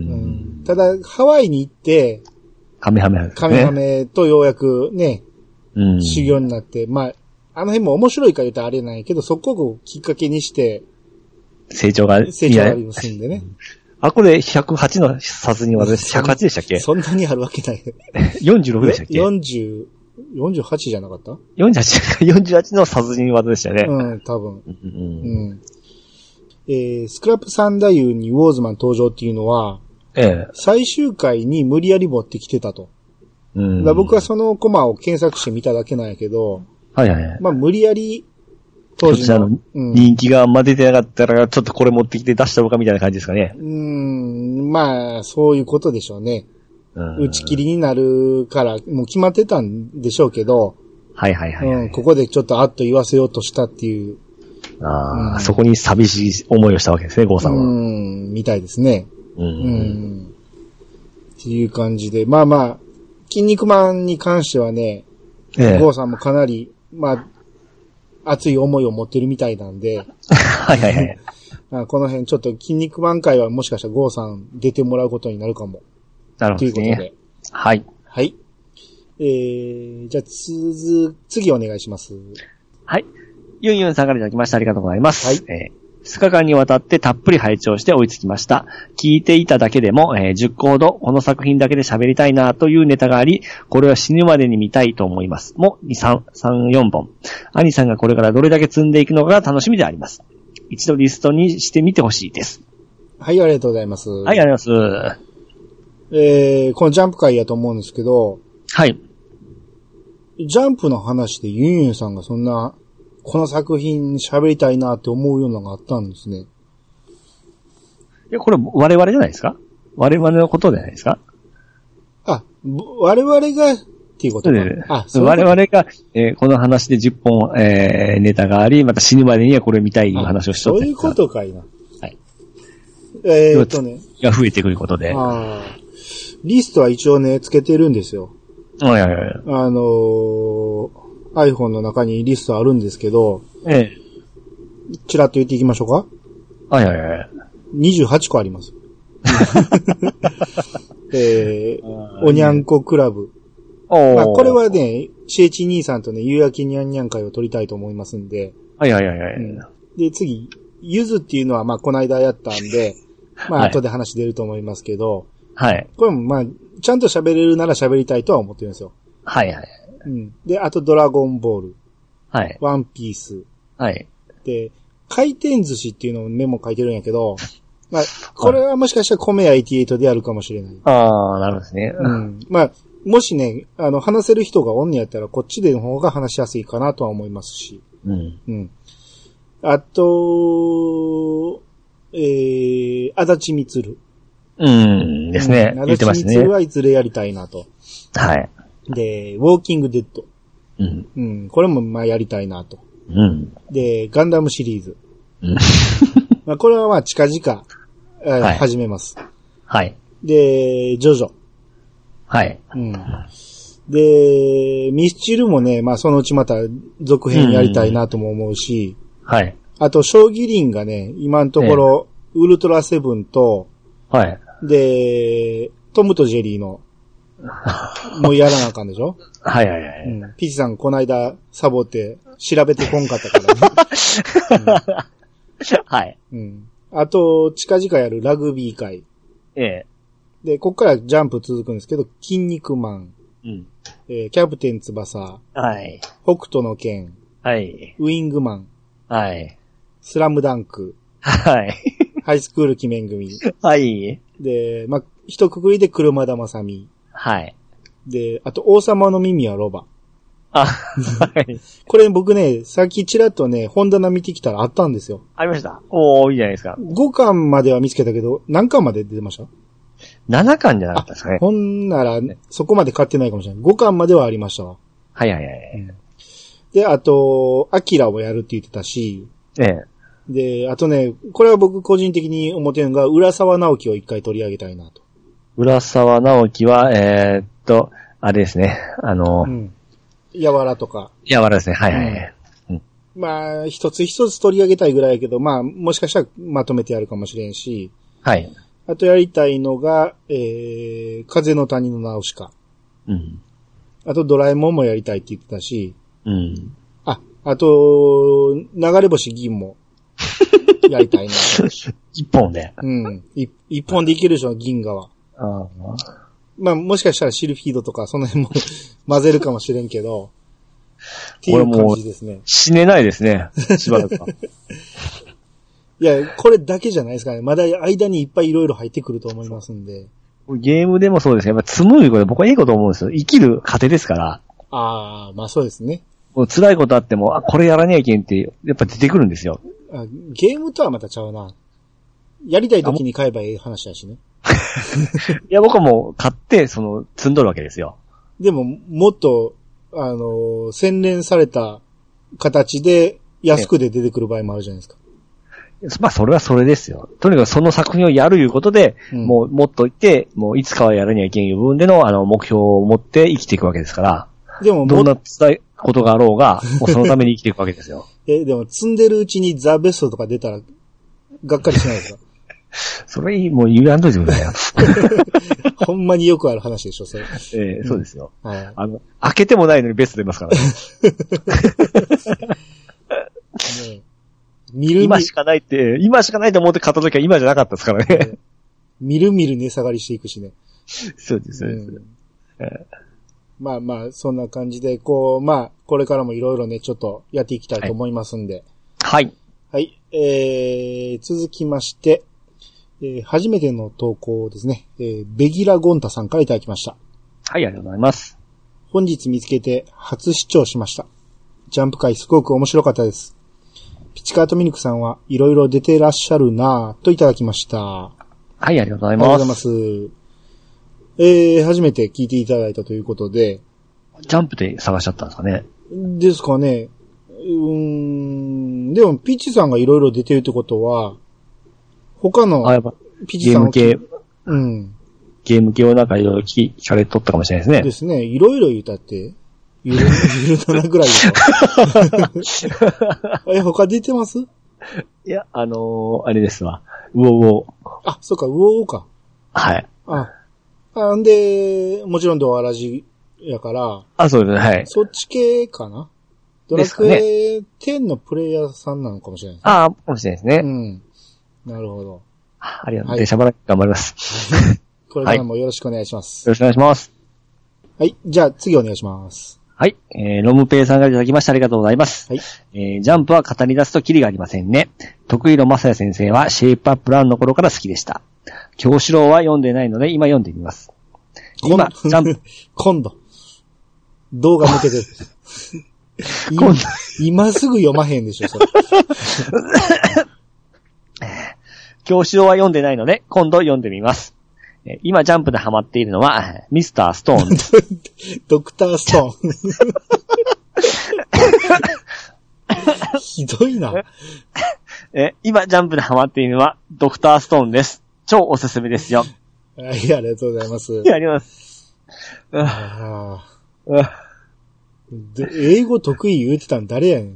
ただ、ハワイに行って、 カメハメ、ね、 カメハメとようやくね、 うん、 修行になって、まあ、あの辺も面白いか言うとあれないけど、そこをきっかけにして、 成長が、 成長がありますんでね。 あ、これひゃくはちの殺人技です。ひゃくはちでしたっけ？ そんなにあるわけない。 よんじゅうろくでしたっけ？ よんじゅう、よんじゅうはちじゃなかった？ よんじゅうはち、よんじゅうはちの殺人技でしたね。 うん、多分。 うんうんえー、スクラップサンダー U にウォーズマン登場っていうのは、 ええ、 最終回に無理やり持ってきてたと。 うん、 だ僕はそのコマを検索してみただけなんやけど、 はいはいはい。 まあ無理やり、当時の、 うん、人気があんま出てなかったら、ちょっとこれ持ってきて出したのかみたいな感じですかね。 うーん、まあ、そういうことでしょうね。うん、打ち切りになるから、もう決まってたんでしょうけど、 はいはいはい、はい、 うん。ここでちょっとあっと言わせようとしたっていう。 ああ、うん、そこに寂しい思いをしたわけですね、ゴーさんは。 うん、みたいですね。 うん。うん、 っていう感じで、まあまあ、筋肉マンに関してはね、ええ、ゴーさんもかなり、まあ、熱い思いを持ってるみたいなんで。 はいはいはい。 まあこの辺ちょっと筋肉マン会はもしかしたらゴーさん出てもらうことになるかも。 なるほど、ね。ということで。はい。 はい。えー、じゃあつ、次お願いします。 はい。ユンユンさんからいただきました。ありがとうございます。 はい。 えーふつかかんにわたってたっぷり拝聴して追いつきました。聞いていただけでも、えー、じゅっこほどこの作品だけで喋りたいなというネタがあり、これは死ぬまでに見たいと思います。も、に、さん、さん、よんぼん。兄さんがこれからどれだけ積んでいくのかが楽しみであります。一度リストにしてみてほしいです。 はい、ありがとうございます。 はい、ありがとうございます。 えー、このジャンプ会やと思うんですけど、 はい。 ジャンプの話でユンユンさんがそんな、この作品喋りたいなって思うようなのがあったんですね。 いや、これ我々じゃないですか？我々のことじゃないですか？ あ、我々がっていうことか。 あ、そう我々が、えー、この話でじゅっぽん、えー、ネタがあり、また死ぬまでにはこれ見たいいう話をしとって。 そういうことかいな。 はい。 えーっとね。 が増えてくることで。 あリストは一応ね、つけてるんですよ。 はいはいはい。 あのー、iPhone の中にリストあるんですけど、 ええ。 ちらっと言っていきましょうか。 はいはいはい。 にじゅうはちこあります。えー、おにゃんこクラブ。まあ、これはね、シエチ兄さんとね、夕焼けにゃんにゃん会を撮りたいと思いますんで。 はいはいはいはい。うん、 で、次、ゆずっていうのはまあ、この間やったんで、まあ、後で話出ると思いますけど、 はい。 これもまあ、ちゃんと喋れるなら喋りたいとは思ってるんですよ。 はいはい。 うん。で、あとドラゴンボール。 はい。 ワンピース。 はい。 で、回転寿司っていうのをメモ書いてるんやけど、まあ、これはもしかしたら米屋はちじゅうはちでやるかもしれない。 ああ、なるほどですね。 うん。まあ、もしね、あの、話せる人がおんねやったら、こっちでの方が話しやすいかなとは思いますし。 うん。 うん。あと、えー、足立みつる。 うんですね。 うん、足立みつるはいずれやりたいなと。 はい。 で、ウォーキングデッド。 うん。 うん。これもまあやりたいなと。 うん。 で、ガンダムシリーズ。 うん。 まあこれはまあ近々、はい、始めます。 はい。 で、ジョジョ。 はい。 うん。で、ミスチルもね、まあそのうちまた続編やりたいなとも思うし、 うん、はい。 あと、将棋林がね、今のところ、ウルトラセブンと、 はい。 で、トムとジェリーの、もうやらなあかんでしょはいはいはい。 うん。ピチさんこないだサボって調べてこんかったからね。 うん、はい。 うん。あと、近々やるラグビー会。 ええ。 で、こっからジャンプ続くんですけど、筋肉マン。 うん。 えー、キャプテン翼。 はい。 北斗の拳。 はい。 ウィングマン。 はい。 スラムダンク。 はい。 ハイスクール記念組。 はい。 で、ま、一括りで車田正美。 はい。 で、あと、王様の耳はロバ。 あ、はい。 これ僕ね、さっきちらっとね、本棚見てきたらあったんですよ。 ありました。おー、いいじゃないですか。 ごかんまでは見つけたけど、何巻まで出てました？ ななかんじゃなかったですかね。 ほんなら、そこまで買ってないかもしれない。ごかんまではありましたわ。 はいはいはい。 で、あと、アキラをやるって言ってたし、 ええ。 で、あとね、これは僕個人的に思ってるのが、浦沢直樹を一回取り上げたいなと。 浦沢直樹は、えー、っと、あれですね、あの、うん。 やわらとか。 やわらですね、はいはい。 うん、まあ、一つ一つ取り上げたいぐらいやけど、まあ、もしかしたらまとめてやるかもしれんし、 はい。 あとやりたいのが、えー、風の谷のナウシカ。 うん。あとドラえもんもやりたいって言ってたし、 うん。 あ、あと、流れ星銀も、やりたいな。 一本で。 うん。一一本でいけるでしょ、銀河は。ああ。まあ、もしかしたらシルフィードとか、その辺も混ぜるかもしれんけど、っていう感じですね。 死ねないですね。しばらくは。 いや、これだけじゃないですかね。まだ間にいっぱいいろいろ入ってくると思いますんで。 ゲームでもそうですけど、やっぱ積むいうこと僕はいいこと思うんですよ。生きる糧ですから。 ああ、まあそうですね。 もう辛いことあっても、あ、これやらねえいけんって、やっぱ出てくるんですよ。 あ、ゲームとはまたちゃうな。やりたい時に買えばいい話だしね。 いや、僕はもう買って、その、積んどるわけですよ。 でも、もっと、あの、洗練された形で安くで出てくる場合もあるじゃないですか。 まあ、それはそれですよ。とにかくその作品をやるいうことで、うん、もう、もっといって、もういつかはやらにはいけんいう部分での、あの、目標を持って生きていくわけですから。でも、どんな辛いことがあろうが、もうそのために生きていくわけですよ。 え、でも、積んでるうちにザ・ベストとか出たら、がっかりしないですか？ それ、もう言わんといてくださいよ。 ほんまによくある話でしょ、それ。 ええー、そうですよ。はい。あの、開けてもないのにベスト出ますからね。ね見る今しかないって、今しかないと思って買った時は今じゃなかったですからね。ねみるみる値下がりしていくしね。 そうです、そうです。うんえー、まあまあ、そんな感じで、こう、まあ、これからもいろいろね、ちょっとやっていきたいと思いますんで。 はい。 はい。えー、続きまして、えー、初めての投稿ですね。えー、ベギラゴンタさんからいただきました。 はい、ありがとうございます。 本日見つけて初視聴しました。ジャンプ界すごく面白かったです。ピチカートミルクさんはいろいろ出てらっしゃるなぁといただきました。 はい、ありがとうございます。 ありがとうございます。えー、初めて聞いていただいたということで。 ジャンプで探しちゃったんですかね。 ですかね。うーん、でもピチさんがいろいろ出てるってことは、他のピチさんゲーム系、 うん。 ゲーム系をなんかいろいろ聞かれとったかもしれないですね。 ですね。いろいろ言うたって、ゆる、ゆるだなぐらいですか。え、他出てます？ いや、あのー、あれですわ。ウオウオ。 あ、そっか、ウオウオか。 はい。 あ、あんで、もちろんドアラジやから。 あ、そうですね、はい。 そっち系かな？ドラクエテンのプレイヤーさんなのかもしれないですね。 ああ、かもしれないですね。 うん。なるほど。 ありがとうございます。電車払い頑張ります。 これからもよろしくお願いします。 はい、よろしくお願いします。 はい。じゃあ次お願いします。 はい。えー、ロムペイさんがいただきましてありがとうございます。 はい。 えー、ジャンプは語り出すとキリがありませんね。徳弘正也先生はシェイプアップランの頃から好きでした。京志郎は読んでないので今読んでみます。今、ジャンプ。 今度。動画向けてる。今, 今すぐ読まへんでしょ、それ。 京志郎は読んでないので、今度読んでみます。今ジャンプでハマっているのは、ミスターストーンです。 ドクターストーン。ひどいな。 え今ジャンプでハマっているのは、ドクターストーンです。超おすすめですよ。 はい、ありがとうございます。 あります。 ああ。で、英語得意言うてたん誰やねん。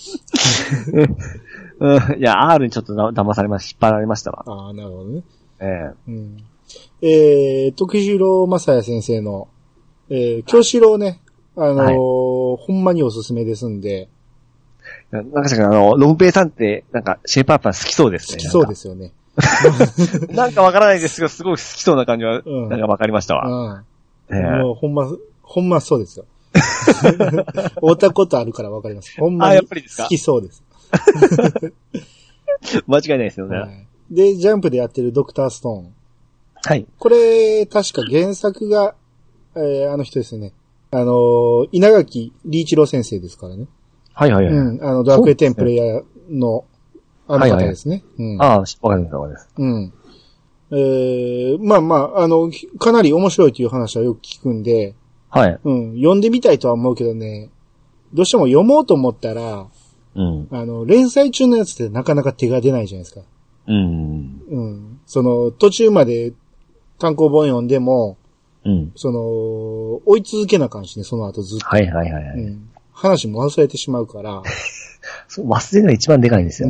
うん、いや、R にちょっと騙されまし、引っ張られましたわ。 ああ、なるほどね。 ええうん。えー、徳次郎正也先生の、えー、京志郎ね、あのーはい、ほんまにおすすめですんで。 なんかしかあの、ロムペイさんって、なんか、シェイパーパン好きそうですね。 好きそうですよね。 なんかわからないですけど、すごい好きそうな感じは、うん、なんかわかりましたわ。 うん。えー、もうほんま、ほんまそうですよ。会ったことあるからわかります。ほんまに好きそうです。 間違いないですよね、はい。 で、ジャンプでやってるドクターストーン。 はい。 これ、確か原作が、えー、あの人ですね。あのー、稲垣理一郎先生ですからね。 はいはいはい。 うん。あの、ドラクエテンプレイヤーの、あの方ですね。 はいはいうん、ああ、わかりました。 うん。えー、まあまあ、あの、かなり面白いという話はよく聞くんで、 はい。 うん。読んでみたいとは思うけどね、どうしても読もうと思ったら、 うん。 あの、連載中のやつってなかなか手が出ないじゃないですか。 うん。 うん。その、途中まで単行本読んでも、 うん。 その、追い続けな感じね、その後ずっと。 はいはいはい、はい。うん。 話も忘れてしまうから。 そう忘れるのが一番でかいんですよ。 うん。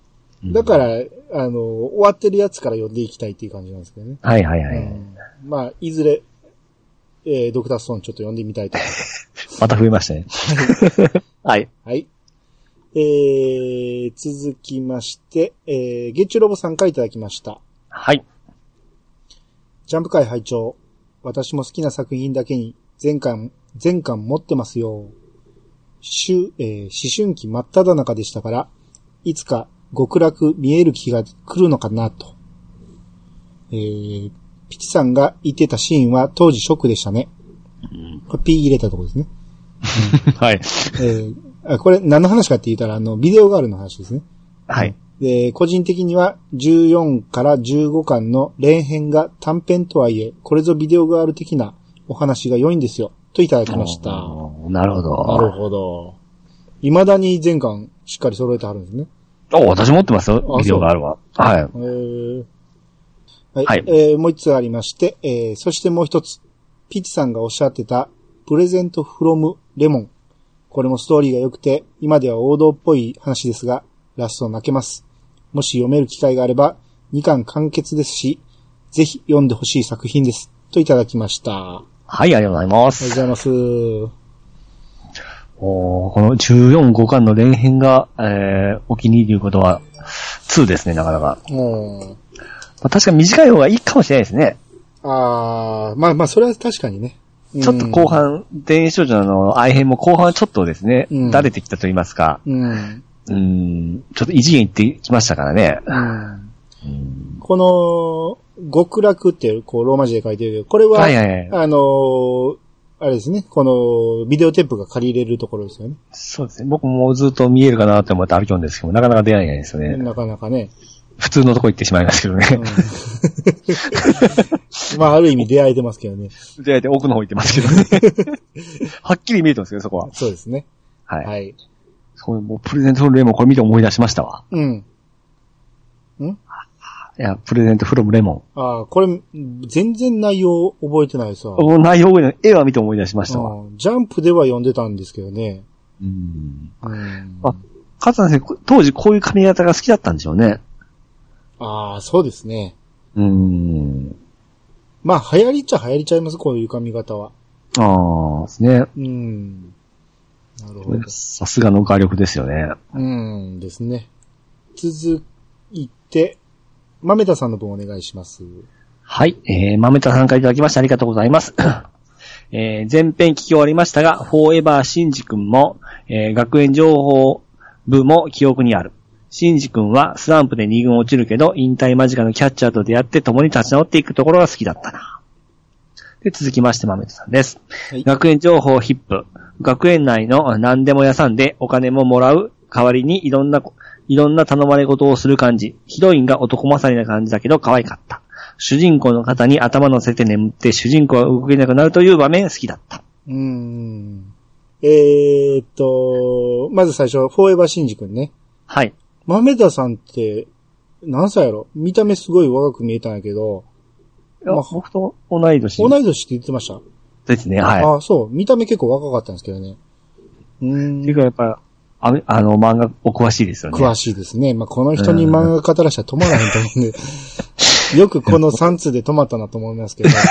だから、あの、終わってるやつから読んでいきたいっていう感じなんですけどね。 はいはいはい。うん、 まあ、いずれ、えー、ドクターストーンちょっと読んでみたいと思います。 また増えましたね。はい。 はい。えー、続きまして、えー、ゲッチュロボさんからいただきました。 はい。 ジャンプ界拝聴。私も好きな作品だけに全巻、全巻持ってますよ。し、えー、思春期真っ只中でしたから、いつか極楽見える気が来るのかなと。えー、ピチさんが言ってたシーンは当時ショックでしたね。これ P 入れたところですね。 はい。 えーあ、これ何の話かって言ったら、あの、ビデオガールの話ですね。 はい。 で、個人的にはじゅうよんからじゅうごかんの連編が短編とはいえ、これぞビデオガール的なお話が良いんですよ。といただきました。 なるほど。 なるほど。未だに全巻しっかり揃えてあるんですね。 お、私持ってますよ。ビデオガールは。はい。えー、はい。 はい、 えー、もう一つありまして、えー、そしてもう一つ。ピッチさんがおっしゃってた、プレゼントフロムレモン。これもストーリーが良くて、今では王道っぽい話ですが、ラスト泣けます。もし読める機会があれば、にかん完結ですし、ぜひ読んでほしい作品です。といただきました。 はい、ありがとうございます。 ありがとうございます。 おー、このじゅうよん、ごかんの連編が、えー、お気に入りということは、にですね、なかなか。 おー。 まあ、確かに短い方がいいかもしれないですね。 あー、まあまあ、それは確かにね。 ちょっと後半、電子少女の愛編も後半ちょっとですね、うん、だれてきたと言いますか、 うん、 うーんちょっと異次元行ってきましたからね。 うんうん、この、極楽っていう、こう、ローマ字で書いてるけど、これは、はいはいはい、あのー、あれですね、この、ビデオテープが借りれるところですよね。 そうですね。僕もずっと見えるかなと思って歩きよんですけど、なかなか出会えないですよね。 なかなかね。 普通のとこ行ってしまいますけどね。うんまあ、ある意味出会えてますけどね。 出会えて奥の方行ってますけどね。はっきり見えてますよ、そこは。 そうですね。 はい。 はい。 そう、もうプレゼントフレモンこれ見て思い出しましたわ。 うん。んいや、プレゼントフロムレモン。ああ、これ、全然内容覚えてないさ。 内容覚えてない。絵は見て思い出しましたわ。 ジャンプでは読んでたんですけどね。 うん。うん。あ、勝田先生、当時こういう髪型が好きだったんでしょうね。 ああ、そうですね。 うーん。 まあ、流行りっちゃ流行りちゃいます、こういう髪型は。 ああ、ですね。 うん。なるほど。 さすがの画力ですよね。 うんですね。続いて、豆田さんの分お願いします。 はい、えー、豆田さんからいただきましてありがとうございます。えー、前編聞き終わりましたが、フォーエバーシンジ君も、えー、学園情報部も記憶にある。シンジ君はスランプでに軍落ちるけど、引退間近のキャッチャーと出会って共に立ち直っていくところが好きだったな。で、続きまして豆田さんです。はい、学園情報ヒップ。学園内の何でも屋さんでお金ももらう代わりにいろんな、いろんな頼まれ事をする感じ。ヒロインが男勝りな感じだけど可愛かった。主人公の肩に頭乗せて眠って主人公が動けなくなるという場面好きだった。 うーん。えーっと、まず最初、フォーエバーシンジ君ね。 はい。 豆田さんって、何歳やろ？見た目すごい若く見えたんやけど。 いや、まあ、僕と同い年。 同い年って言ってました？ ですね、はい。 ああ、そう。見た目結構若かったんですけどね。 うーん。っていうかやっぱ、あ, あの、漫画お詳しいですよね。 詳しいですね。まあ、この人に漫画語らしたら止まらへんと思うんで、よくこのさん通で止まったなと思いますけど。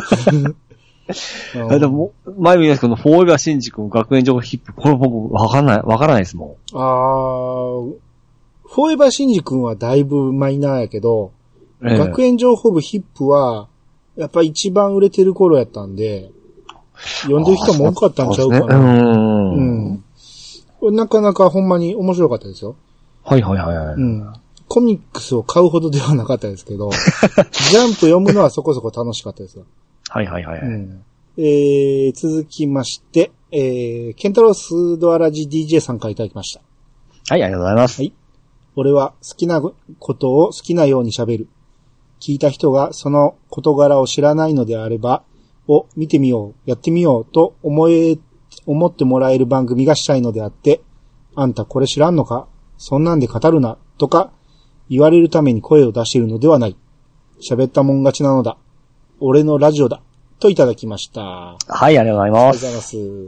でも、前も言いますけど、フォーエバーシンジ君学園情報ヒップ、これ僕わかんない、わからないですもん。あー、フォーエバーシンジ君はだいぶマイナーやけど、えー、学園情報部ヒップは、やっぱ一番売れてる頃やったんで、読んでる人も多かったんちゃうかな。う, う, ね、うんうん。なかなかほんまに面白かったですよ。 はいはいはいはい。 うん。コミックスを買うほどではなかったですけど、ジャンプ読むのはそこそこ楽しかったですよ。 はいはいはい、はい。うん、 えー、続きまして、えー、ケンタロスドアラジ ディージェー さんからいただきました。 はい、ありがとうございます。はい。 俺は好きなことを好きなように喋る。聞いた人がその事柄を知らないのであれば、を見てみよう、やってみようと思え、思ってもらえる番組がしたいのであって、あんたこれ知らんのか？そんなんで語るな、とか言われるために声を出しているのではない。喋ったもん勝ちなのだ。俺のラジオだ。といただきました。 はい、ありがとうございます。 ありがとうございます。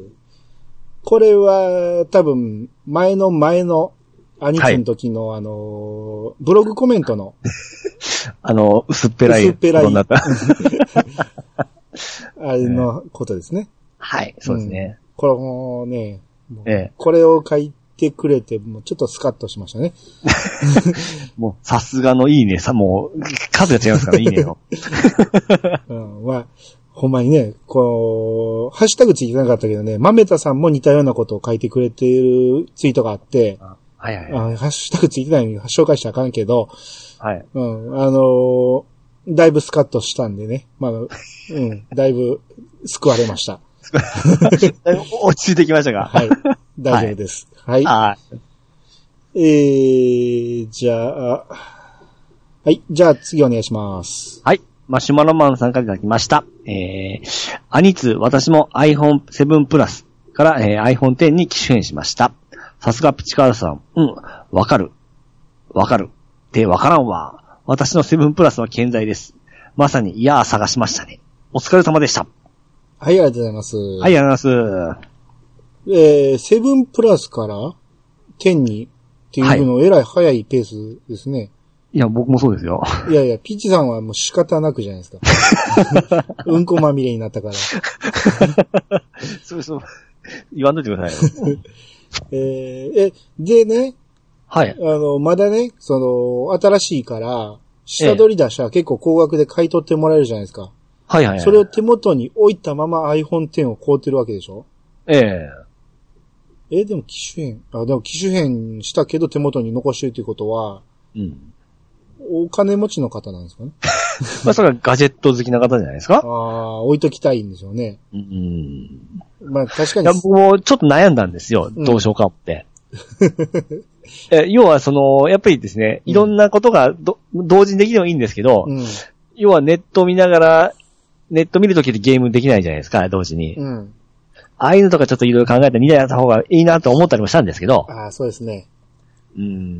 これは多分前の前の兄貴の時の、はい、あの、ブログコメントのあの、薄っぺらい。 薄っぺらい。あれのことですね。 はい、そうですね。 うん、これもね、もうええ、 これを書いてくれて、もうちょっとスカッとしましたね。 もう、さすがのいいね、さ、もう、数が違いますから、いいねよ。 うん、まあ、ほんまにね、こう、ハッシュタグついてなかったけどね、豆田さんも似たようなことを書いてくれているツイートがあって、 あ、はいはいはい、 あ、ハッシュタグついてないのに紹介したらあかんけど、 はい。 うん、あのー、だいぶスカッとしたんでね、まあ、うん、だいぶ救われました。 落ち着いてきましたか？ はい。大丈夫です。はい。はい、えー、じゃあ、はい。じゃあ次お願いします。 はい。マシュマロマンさんからいただきました。えー、アニツ、私も アイフォンセブン プラスから、えー、アイフォンテン に機種変しました。さすがピチカールさん。うん。わかる。わかる。ってわからんわ。私のセブンプラスは健在です。まさに、いやー探しましたね。お疲れ様でした。 はい、ありがとうございます。 はい、ありがとうございます。 えー、セブンプラスからテンにっていうの、えらい早いペースですね。 いや、僕もそうですよ。 いやいや、ピッチさんはもう仕方なくじゃないですか。うんこまみれになったから。 そうそう。言わんといてくださいよ。 えー、え、でね。 はい。 あの、まだね、その、新しいから、下取り出したら結構高額で買い取ってもらえるじゃないですか。 はいはいはい。 それを手元に置いたまま アイフォンテン を買うてるわけでしょ？ ええ。 え、でも機種変、あ、でも機種変したけど手元に残してるっていうことは、うん。お金持ちの方なんですかね？ まあ、それはガジェット好きな方じゃないですか？ ああ、置いときたいんでしょうね。うん。まあ確かに。 いや、もうちょっと悩んだんですよ。どうしようかって。うん、要はその、やっぱりですね、いろんなことがど、うん、同時にできてもいいんですけど、うん、要はネットを見ながら、ネット見るときでゲームできないじゃないですか、同時に。うん。ああいうのとかちょっといろいろ考えてに台やった方がいいなと思ったりもしたんですけど。 ああ、そうですね。 うん。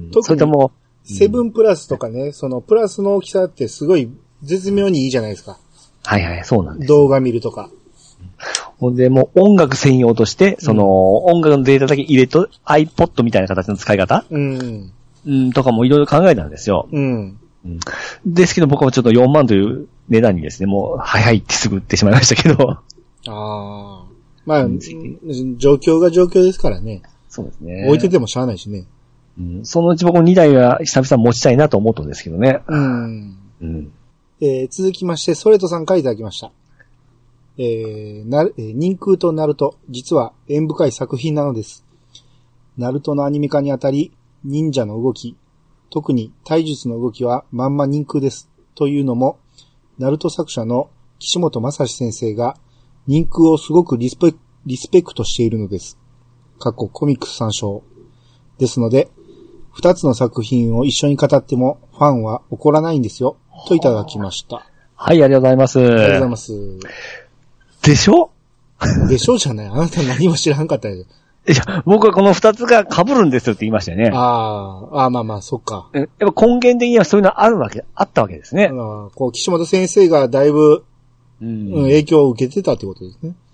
それとも、 セブンプラスとかね、そのプラスの大きさってすごい絶妙にいいじゃないですか。 はいはい、そうなんです。 動画見るとか。 ほんで、もう音楽専用として、その、うん、音楽のデータだけ入れと、iPod みたいな形の使い方うん。うん、とかもいろいろ考えたんですよ。うん。うん、ですけど僕はちょっとよんまんという値段にですね、もう、はいはいってすぐ売ってしまいましたけど。ああ。まあ、うん、状況が状況ですからね。 そうですね。 置いててもしゃあないしね。 うん、そのうち僕もにだいは久々持ちたいなと思ったんですけどね。うん。 うん。えー、続きまして、ソレトさんからいただきました。えー、なる、えー、人空とナルト、実は縁深い作品なのです。ナルトのアニメ化にあたり、忍者の動き、特に体術の動きはまんま人空です。というのも、ナルト作者の岸本正史先生が人空をすごくリスペ、リスペクトしているのです。過去コミックス参照。ですので、二つの作品を一緒に語ってもファンは怒らないんですよ。といただきました。 はい、ありがとうございます。 ありがとうございます。 でしょでしょじゃない。あなた何も知らんかったよ。 いや、僕はこの二つが被るんですよって言いましたよね。 ああ、ああまあまあ、そっか。 やっぱ根源的にはそういうのあるわけ、あったわけですね。 あこう、岸本先生がだいぶ、うん、影響を受けてたってことですね。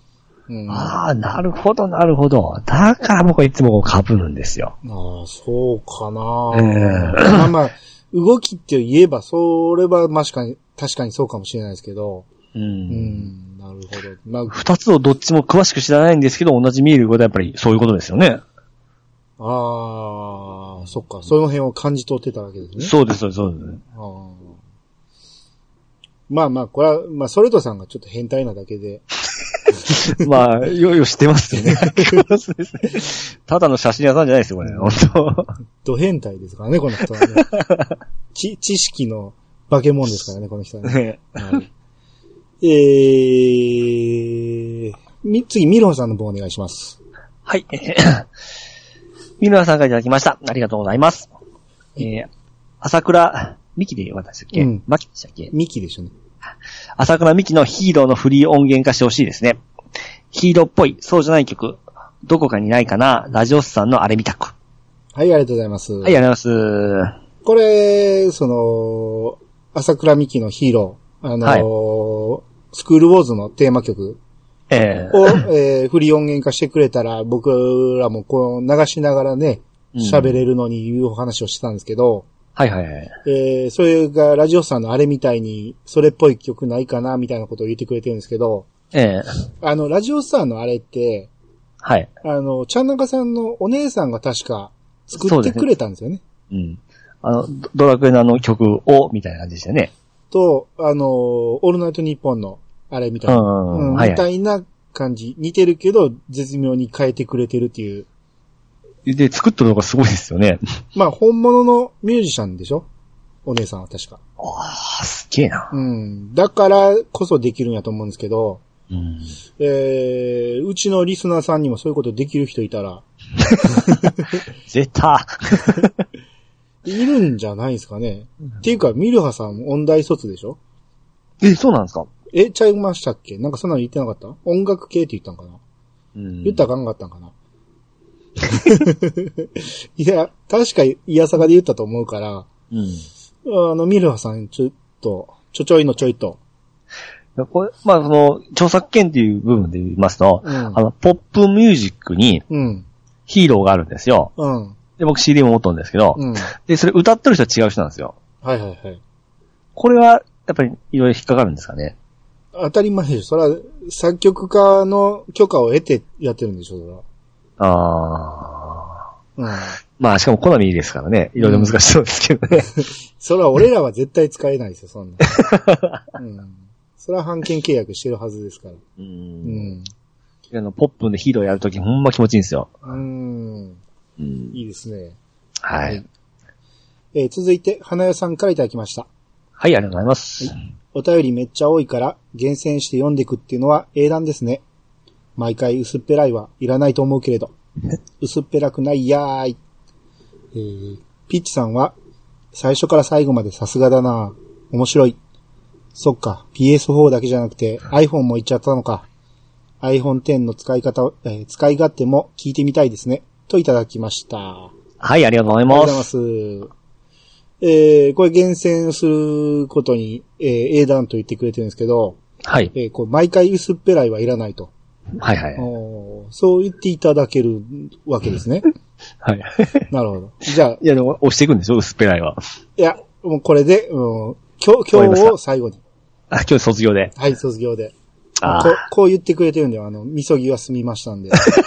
うん、ああ、なるほど、なるほど。だから僕はいつも被るんですよ。 ああ、そうかな。えー、まあまあ、動きって言えば、それは確かに、確かにそうかもしれないですけど。うん。うん、なるほど。 まあ、二つをどっちも詳しく知らないんですけど、同じ見えることはやっぱりそういうことですよね。 ああ、そっか。その辺を感じ取ってたわけですね。 そうです、そうです、そうです。あまあまあ、これは、まあ、ソレトさんがちょっと変態なだけで。 まあ、よよしてますよね。ただの写真屋さんじゃないですよ、これ。本当。 ド変態ですからね、この人はね。知、知識の化け物ですからね、この人はね。はい、えー、み、次、ミロハさんの方お願いします。 はい。ミロハさんからいただきました。ありがとうございます。えー、朝倉美希でよかったでしたっけ？うん。マキでしたっけ？ ミキでしょね。 朝倉美希のヒーローのフリー音源化してほしいですね。ヒーローっぽい、そうじゃない曲、どこかにないかな、ラジオスさんのあれみたく。 はい、ありがとうございます。 はい、ありがとうございます。 これ、その、朝倉美希のヒーロー、あのーはい、スクールウォーズのテーマ曲を、えーえー、フリー音源化してくれたら、僕らもこう流しながらね、喋、うん、れるのにいうお話をしてたんですけど、 はいはいはい。 えー、それがラジオスさんのあれみたいに、それっぽい曲ないかな、みたいなことを言ってくれてるんですけど、ええ。あの、ラジオスターのあれって、はい。あの、ちゃんなかさんのお姉さんが確か作ってくれたんですよね。 うねうん。あの、ドラクエのあの曲を、みたいな感じでしたよね。 と、あの、オールナイトニッポンのあれみたいな。うん、うんはいはい、みたいな感じ。似てるけど、絶妙に変えてくれてるっていう。 で、作ったのがすごいですよね。 まあ、本物のミュージシャンでしょ？お姉さんは確か。 ああ、すげえな。 うん。だからこそできるんやと思うんですけど、うん、えー、うちのリスナーさんにもそういうことできる人いたら。 絶対いるんじゃないですかね。うん、っていうか、ミルハさん音大卒でしょ？ え、そうなんですか？ え、ちゃいましたっけ？なんかそんなの言ってなかった？音楽系って言ったんかな、うん、言ったらあかんかったんかないや、確かいやさがで言ったと思うから、うん、あの、ミルハさん、ちょっと、ちょちょいのちょいと。 これまあ、その、著作権っていう部分で言いますと、うん、あの、ポップミュージックに、ヒーローがあるんですよ。うん、で僕 シーディー も持ってるんですけど、うん、で、それ歌ってる人は違う人なんですよ。 はいはいはい。 これは、やっぱりいろいろ引っかかるんですかね。 当たり前でしょ。それは、作曲家の許可を得てやってるんでしょ、それは。 ああ。うん。まあ、しかも好みですからね。いろいろ難しそうですけどね。うん、 それは俺らは絶対使えないですよ、そんな。うん。それは版権契約してるはずですから。うん。うん。 あの、ポップでヒーローやるときほんま気持ちいいんですよ。うん。 うん。いいですね。 はい。はい、 えー、続いて、花代さんからいただきました。 はい、ありがとうございます。はい、 お便りめっちゃ多いから、厳選して読んでいくっていうのは英断ですね。毎回薄っぺらいはいらないと思うけれど。薄っぺらくないやーい。えー、ピッチさんは、最初から最後までさすがだな。面白い。そっか、ピーエスフォー だけじゃなくて iPhone もいっちゃったのか。アイフォンテン の使い方を、えー、使い勝手も聞いてみたいですね。といただきました。 はい、ありがとうございます。 ありがとうございます。えー、これ厳選することに、えー、英断と言ってくれてるんですけど、はい。えー、こう毎回薄っぺらいはいらないと。 はいはい。 おそう言っていただけるわけですね。 はい。 なるほど。じゃあ。 いや、でも押していくんでしょ薄っぺらいは。 いや、もうこれで、うん、今日、今日を最後に。 あ、今日卒業で。 はい、卒業で。あこう、こう言ってくれてるんで、あの、みそぎは済みましたんで。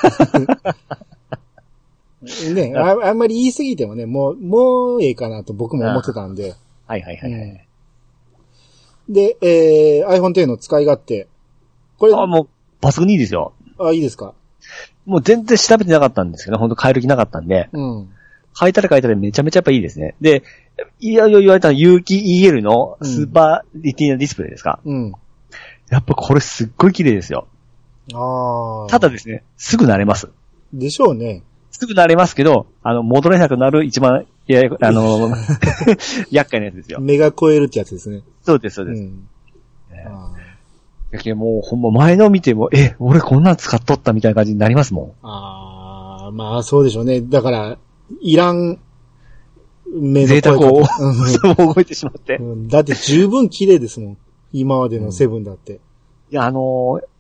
ねあ、あんまり言い過ぎてもね、もう、もうええかなと僕も思ってたんで。 はいはいはい、はいうん。で、えー、iPhone テンの使い勝手。これ。 あ、もう、抜群にいいですよ。 あ、いいですか。 もう全然調べてなかったんですけど、ほんと変える気なかったんで。うん。変えたら変えたらめちゃめちゃやっぱいいですね。で、いやいや言われた有機 イーエル のスーパーリティナディスプレイですか。うん。やっぱこれすっごい綺麗ですよ。ああ。ただですね、すぐ慣れます。 でしょうね。 すぐ慣れますけど、あの、戻れなくなる一番、いや、あの、厄介なやつですよ。 目が超えるってやつですね。 そうです、そうです。うん。あやけもうほんま前の見ても、え、俺こんなん使っとったみたいな感じになりますもん。 ああ、まあそうでしょうね。だから、いらん、 目の超え方を、そう動いてしまって、 うん。だって十分綺麗ですもん。今までのセブンだって。うん、 いや、あのー、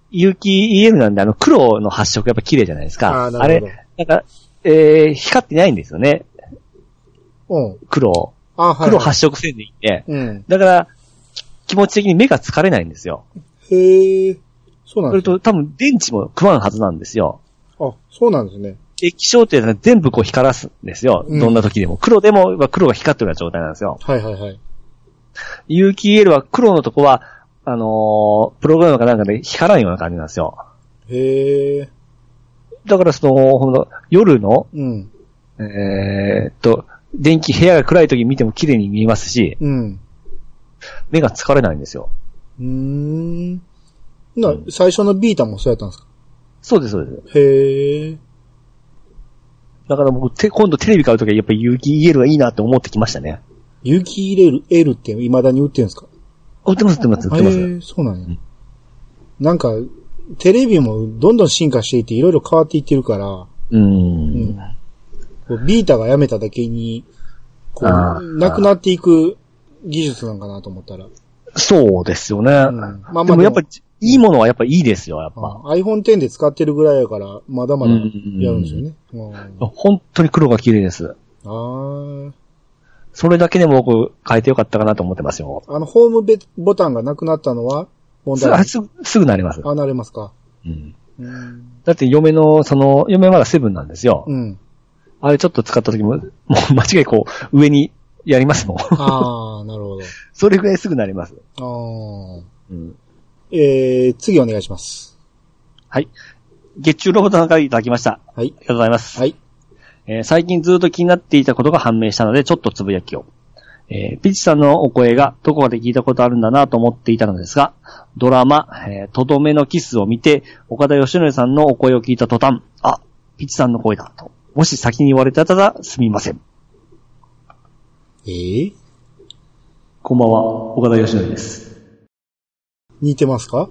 有機 イーエル なんであの黒の発色やっぱ綺麗じゃないですか。あ, あれ、なんか、えー、光ってないんですよね。 うん。 黒。 あ、はい、はい。 黒発色せんでいて。 うん。 だから、気持ち的に目が疲れないんですよ。 へえ。そうなんですね。 それと多分電池も食わんはずなんですよ。 あ、そうなんですね。 液晶って全部こう光らすんですよ。うん、どんな時でも。黒でも黒が光ってるような状態なんですよ。 はいはいはい。 有機 イーエル は黒のとこは、あのー、プログラムかなんかで光らんような感じなんですよ。 へえ。 だからその、ほんと夜の、 うん、 えー、っと、電気、部屋が暗い時見ても綺麗に見えますし、 うん、 目が疲れないんですよ。 うーん。な、うん、最初のビータもそうやったんですか？ そうです、そうです。 へえ。 だから僕、て、今度テレビ買うときはやっぱり有機 イーエル がいいなって思ってきましたね。 有機 イーエル、L って未だに売ってるんですか？ 売ってます、売ってます、売ってます。 へえ、そうなんや、うん。なんか、テレビもどんどん進化していっていろいろ変わっていってるから、 うーん。 うん、ビータがやめただけに、こう、なくなっていく技術なんかなと思ったら。 そうですよね。うん、まあまあでもやっぱり、いいものはやっぱいいですよ、やっぱ。 アイフォンテン で使ってるぐらいやから、まだまだやるんですよね。 うんうん、本当に黒が綺麗です。 ああ。 それだけでも僕変えてよかったかなと思ってますよ。 あの、ホームボタンがなくなったのは問題ないすぐ、すぐなります。 あ、なれますか。 うん。うん、だって嫁の、その、嫁まだセブンなんですよ。 うん。あれちょっと使った時も、もう間違いこう、上にやりますもん。 ああ、なるほど。 それぐらいすぐなります。 ああ。うん。えー、次お願いします。 はい。月中ロボットさんからいただきました。 はい。ありがとうございます。 はい。 えー、最近ずっと気になっていたことが判明したので、ちょっとつぶやきを。えー、ピッチさんのお声がどこかで聞いたことあるんだなと思っていたのですが、ドラマ、えー、とどめのキスを見て、岡田義則さんのお声を聞いた途端、あ、ピッチさんの声だと。もし先に言われてたらすみません。 えー、 こんばんは、岡田義則です。 似てますか？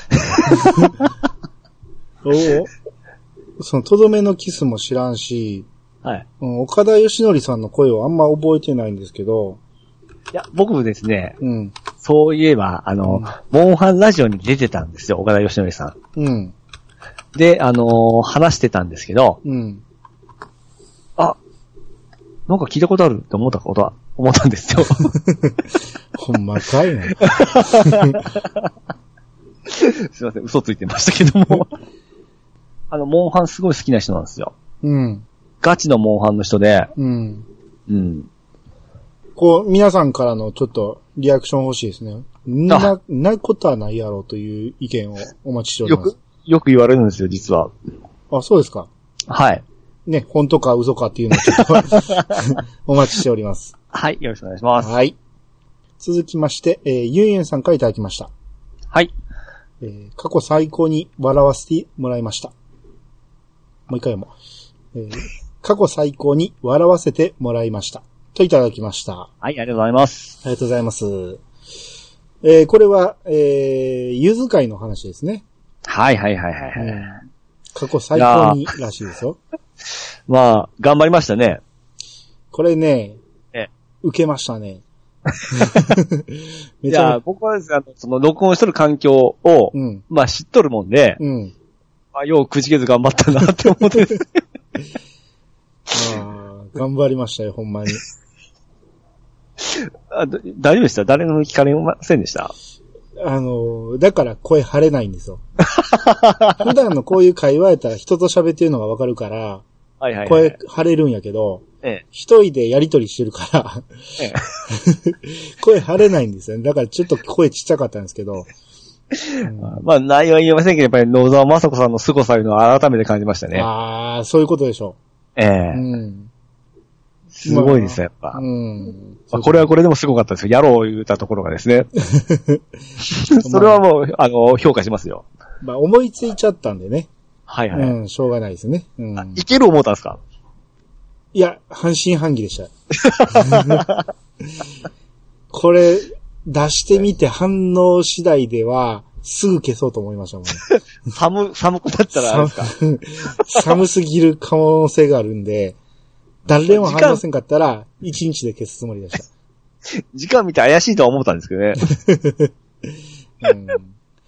おお。そのとどめのキスも知らんし、 はい。 うん、岡田義則さんの声をあんま覚えてないんですけど。 いや、僕もですね、 うん。 そういえば、あの、うん、モンハンラジオに出てたんですよ、岡田義則さん。うん。 で、あのー、話してたんですけど、 うん。 あ、なんか聞いたことあるって思ったことは、思ったんですよ。 ほんまかいな。 すいません、嘘ついてましたけども。あの、モンハンすごい好きな人なんですよ。 うん。 ガチのモンハンの人で。 うん。 うん。 こう、皆さんからのちょっとリアクション欲しいですね。な、なことはないやろうという意見をお待ちしております。 よく、よく言われるんですよ、実は。 あ、そうですか。 はい。 ね、本当か嘘かっていうのをちょっとお待ちしております。 はい、よろしくお願いします。 はい。続きまして、えー、ゆんゆんさんからいただきました。 はい。 えー、過去最高に笑わせてもらいました。もう一回も。えー、過去最高に笑わせてもらいました。といただきました。 はい、ありがとうございます。 ありがとうございます。えー、これは、えー、ゆず会の話ですね。 はいはいはいはい、はい、うん。 過去最高にらしいですよ。 まあ、頑張りましたね。 これね、 え受けましたね。 いや、僕はですね、その録音しとる環境を、うん、まあ知っとるもんで、 うん、 まあ、ようくじけず頑張ったなって思って。 ああ、頑張りましたよ、ほんまに。 あ、大丈夫でした？誰も聞かれませんでした？ あの、だから声張れないんですよ。普段のこういう会話やったら人と喋ってるのがわかるから、 はいはいはい、 声張れるんやけど、 ええ、 一人でやりとりしてるから、ええ、声張れないんですよね。だからちょっと声ちっちゃかったんですけど。 うん、まあ内容は言えませんけど、やっぱり野沢雅子さんの凄さいうのは改めて感じましたね。 ああ、そういうことでしょう。ええ、 うん。 すごいですよ、やっぱ。 うん。 まあ、これはこれでもすごかったですよ。やろう言うたところがですね。それはもう、あの、評価しますよ。 まあ、思いついちゃったんでね。 はいはい。 うん、しょうがないですね。うん。 いける思ったんですか？ いや、半信半疑でした。これ、出してみて反応次第では、すぐ消そうと思いましたもんね。 寒、寒くなったらあれですか？ 寒すぎる可能性があるんで、誰も反応せんかったら、一日で消すつもりでした。 時間見て怪しいとは思ったんですけどね。 うん、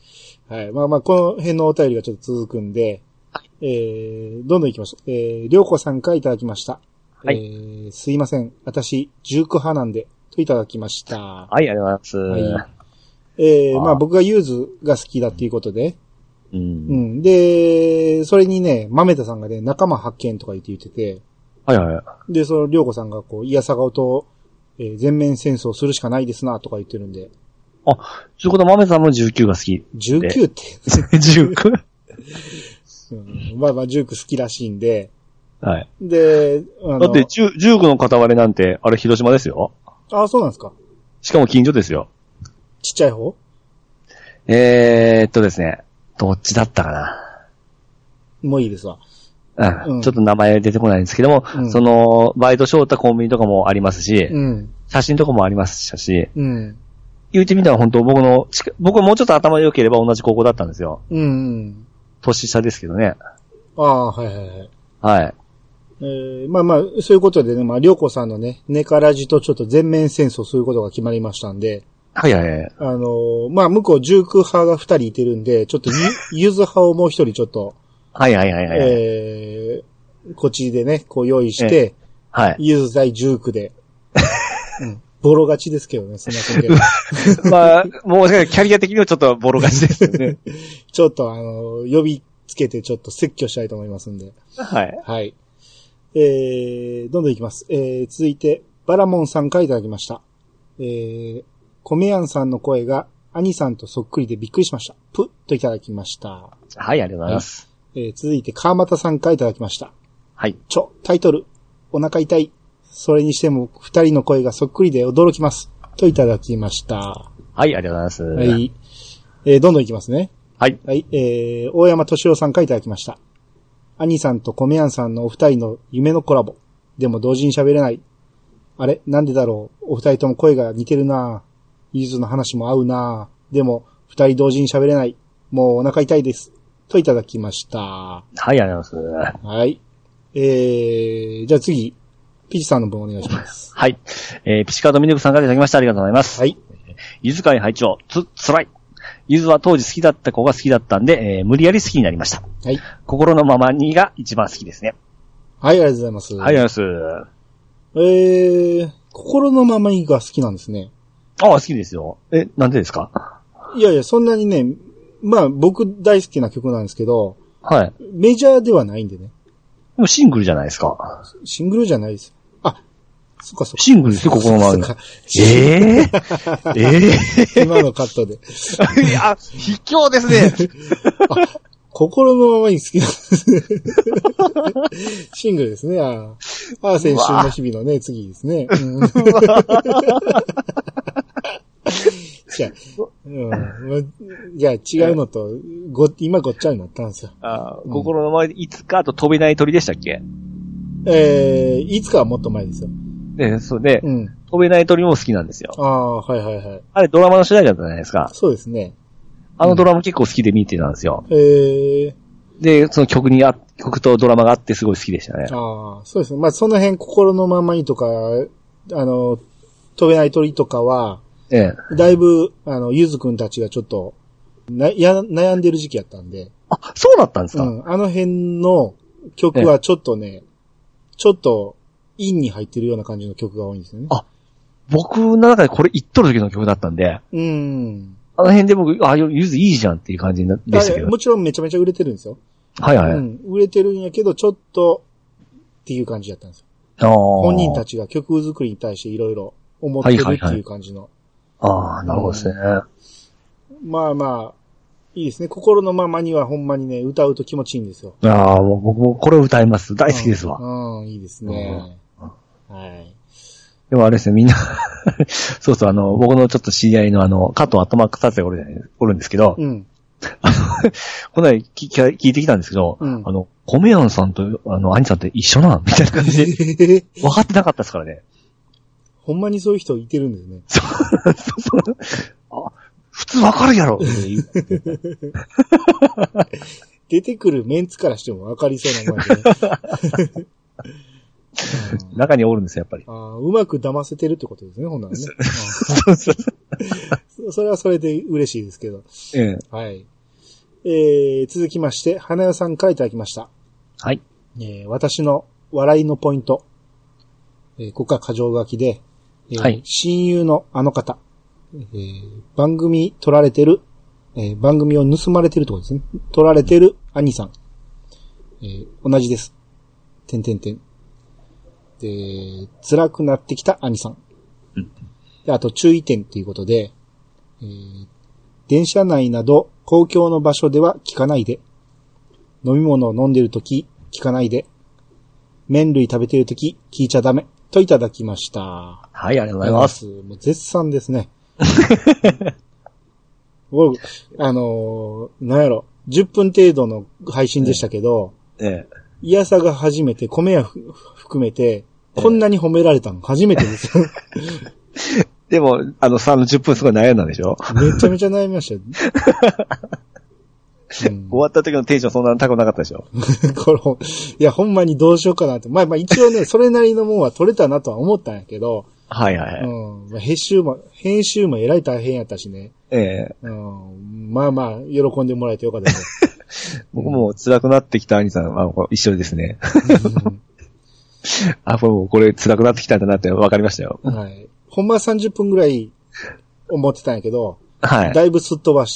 はい。まあまあ、この辺のお便りがちょっと続くんで、えー、どんどん行きましょう。えー、りょうこさんからいただきました。はい。えー、すいません。私、ジューク派なんで、といただきました。 はい、ありがとうございます。はい。 えー、まあ僕がユーズが好きだっていうことで、 うん。うん。で、それにね、豆田さんがね、仲間発見とか言って言ってて、 はいはい。 で、その、りょうこさんがこう、いやさがおと、えー、全面戦争するしかないですな、とか言ってるんで。 あ、そういうこと、豆さんもじゅうきゅうが好き。 じゅうきゅうって。 じゅうきゅう? うん、まあまあ、ジューク好きらしいんで。 はい。 で、 あのだって、ジュークの片割れなんて、あれ広島ですよ。 ああ、そうなんですか。 しかも近所ですよ。 ちっちゃい方？ えーっとですね、どっちだったかな。 もういいですわ。 うん。ちょっと名前出てこないんですけども、うん、その、バイトしょったコンビニとかもありますし、うん、写真とかもありましたし、うん、言ってみたら本当僕の、僕はもうちょっと頭良ければ同じ高校だったんですよ。うんうん、年下ですけどね。 ああ、はいはいはい。 はい。 えー、まあまあ、そういうことでね、まあ、りょうこさんのね、ネカラジとちょっと全面戦争することが決まりましたんで、 はいはいはい。 あのー、まあ、向こうジューク派が二人いてるんで、ちょっとゆ、ゆず派をもう一人ちょっと、 はいはいはいはい。 えー、こっちでね、こう用意して、はい。ゆず対ジュークで、うん。ボロ勝ちですけどね、すみませんけど。 まあ、もうキャリア的にはちょっとボロ勝ちですよね。 ちょっとあの、呼びつけてちょっと説教したいと思いますんで。 はい。 はい。えー、どんどんいきます。えー、続いて、バラモンさんからいただきました。えー、コメヤンさんの声が、アニさんとそっくりでびっくりしました。ぷっといただきました。 はい、ありがとうございます。 はい、えー、続いて、川又さんからいただきました。 はい。 ちょ、タイトル、お腹痛い。それにしても、二人の声がそっくりで驚きます。といただきました。 はい、ありがとうございます。 はい。えー、どんどんいきますね。 はい。 はい、えー、大山敏夫さんからいただきました。アニさんとコメヤンさんのお二人の夢のコラボ。でも同時に喋れない。あれなんでだろうお二人とも声が似てるなぁ。ゆずの話も合うなぁ。でも、二人同時に喋れない。もうお腹痛いです。といただきました。 はい、ありがとうございます。 はい。えー、じゃあ次、ピチさんの分お願いします。 はい。えー、ピチカードミルクさんからいただきました。ありがとうございます。 はい。 ゆず会拝聴つ、つらい。ゆずは当時好きだった子が好きだったんで、えー、無理やり好きになりました。 はい。 心のままにが一番好きですね。 はい、ありがとうございます。 はい、ありがとうございます。 えー、心のままにが好きなんですね。 ああ、好きですよ。え、なんでですか？ いやいや、そんなにね、まあ僕大好きな曲なんですけど、 はい。 メジャーではないんでね。 でもシングルじゃないですか。 シングルじゃないです。あ、そっかそっか。 シングルって心のままに。えぇ、ー、えぇ、ー、今のカットで。 いや、卑怯ですね。 あ、心のままに好きなんですね。シングルですね。ああ、先週の日々のね、次ですね。うんじゃあ、うん、いや、違うのと、ご、今ごっちゃになったんですよ。 あうん、心の前でいつかと飛べない鳥でしたっけ？ えー、いつかはもっと前ですよ。 えー、そうで、うん、飛べない鳥も好きなんですよ。 ああ、はいはいはい。 あれドラマの主題歌じゃないですか。 そうですね。 あのドラマ結構好きで見てたんですよ。 へ、うん、えー。 で、その曲にあ、曲とドラマがあってすごい好きでしたね。 ああ、そうですね。まあ、その辺心のままにとか、あの、飛べない鳥とかは、ええ。だいぶ、あの、ゆずくんたちがちょっと、な、や、悩んでる時期やったんで。 あ、そうだったんですか？ うん。あの辺の曲はちょっとね、ええ、ちょっと、インに入ってるような感じの曲が多いんですよね。 あ、僕の中でこれ言っとる時の曲だったんで。 うん。 あの辺で僕、あ、ゆずいいじゃんっていう感じでしたけど。 もちろんめちゃめちゃ売れてるんですよ。 はいはい。 うん。売れてるんやけど、ちょっと、っていう感じだったんですよ。本人たちが曲作りに対していろいろ思ってるっていう感じの。はいはいはい、 ああ、なるほどですね、 うん。まあまあ、いいですね。心のままにはほんまにね、歌うと気持ちいいんですよ。 ああ、もう僕もこれ歌います。大好きですわ。 うん、うん、いいですね。うん、はい。 でもあれですね、みんな、そうそう、あの、僕のちょっと知り合いのあの、加藤アットマーク撮影おる、おるんですけど、うん。あの、この間聞いてきたんですけど、うん、あの、コメヤンさんと、あの、アニさんって一緒なんみたいな感じで、分かってなかったですからね。 ほんまにそういう人いてるんですね。 そうそうあ、普通わかるやろ出てくるメンツからしてもわかりそうな感じで、ね。 中におるんですよ、やっぱり。 あうまく騙せてるってことですね、ほんならね。そうそうそれはそれで嬉しいですけど。ええ、はい。 えー、続きまして、花代さんからいただきました。 はい。 えー、私の笑いのポイント。えー、ここから箇条書きで、えーはい、親友のあの方、えー、番組撮られてる、えー、番組を盗まれてるところですね。撮られてる兄さん。えー、同じです。てんてんてん。で、辛くなってきた兄さん。うん、であと注意点ということで、えー、電車内など公共の場所では聞かないで。飲み物を飲んでるとき聞かないで。麺類食べてるとき聞いちゃダメ。といただきました。 はい、ありがとうございます。 もう絶賛ですね。あのー、なんやろ、じゅっぷん程度の配信でしたけど、ええ、いやさが初めて、米屋含めて、こんなに褒められたの初めてですよ。 でも、あの、さんのじゅっぷんすごい悩んだんでしょ？ めちゃめちゃ悩みましたよ。 うん、終わった時のテンションそんな高くなかったでしょ？ これ、いや、ほんまにどうしようかなって。まあまあ一応ね、それなりのもんは取れたなとは思ったんやけど、 はいはいはい。 うん。編集も、編集もえらい大変やったしね。ええうん。まあまあ、喜んでもらえてよかったです。 僕も辛くなってきた兄さんは一緒ですね。うん、あ、もうこれ辛くなってきたんだなって分かりましたよ。 はい。ほんまはさんじゅっぷんぐらい思ってたんやけど、 はい。 だいぶすっ飛ばして、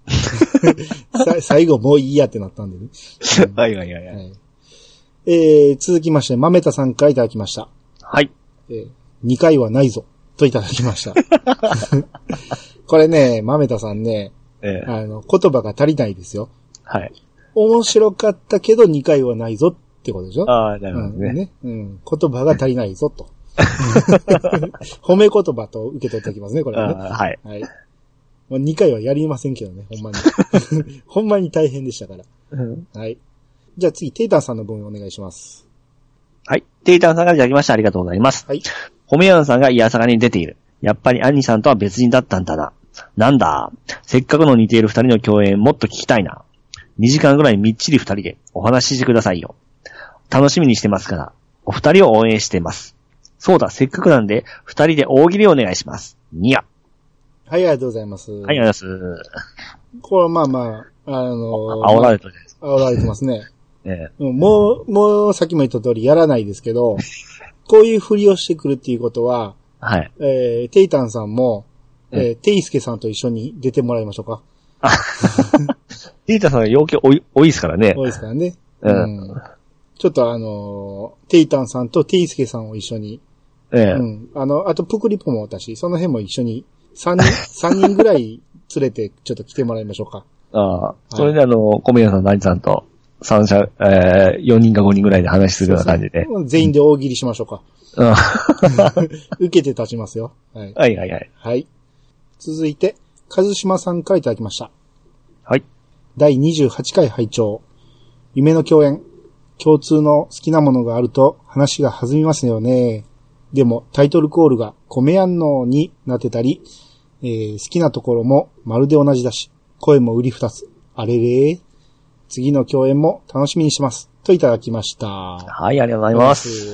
最後もういいやってなったんでね。 うん、はいはいはい、はい。 えー、続きまして、まめたさんからいただきました。 はい。 えーにかいはないぞ、といただきました。これね、豆田さんね、ええ、あの、言葉が足りないですよ。 はい。 面白かったけどにかいはないぞってことでしょ？ ああ、なるほどね。うん、ね。 うん。言葉が足りないぞと。褒め言葉と受け取っておきますね、これはね。 はい。はい。 まあ、にかいはやりませんけどね、ほんまに。ほんまに大変でしたから。うん、はい。じゃあ次、テイタンさんの分お願いします。 はい。テイタンさんからいただきました。ありがとうございます。はい。ホメヤンさんがイヤサガに出ている。やっぱりアニさんとは別人だったんだな。なんだ。せっかくの似ている二人の共演もっと聞きたいな。にじかんぐらいみっちり二人でお話ししてくださいよ。楽しみにしてますから。お二人を応援してます。そうだ、せっかくなんで二人で大喜利をお願いします。にや。 はい、ありがとうございます。 はい、ありがとうございます。 これはまあまあ、あのー、 煽られてるじゃないですか。 煽られてますね。 ええ、もう、もうさっきも言った通りやらないですけど、こういうふりをしてくるっていうことは、 はい。 えー、テイタンさんも、えー、テイスケさんと一緒に出てもらいましょうか。 テイタンさんは要求多い、多いですからね。 多いですからね。うん。うん、ちょっとあのー、テイタンさんとテイスケさんを一緒に。ええ。うん。あの、あとプクリポも私、その辺も一緒に、三人、三人ぐらい連れてちょっと来てもらいましょうか。 ああ。はい、それであの、コメヤさん、ナニさんと、三社、えー、よにんかごにんぐらいで話するような感じで。 そうそう、全員で大喜利しましょうか。受けて立ちますよ。はい。 はいはいはい。 はい。続いて、和島さんからいただきました。 はい。 だいにじゅうはちかい拝聴。夢の共演。共通の好きなものがあると話が弾みますよね。でもタイトルコールが米やんのになってたり、えー、好きなところもまるで同じだし、声も売り二つ。あれれー。次の共演も楽しみにします。といただきました。 はい、ありがとうございます。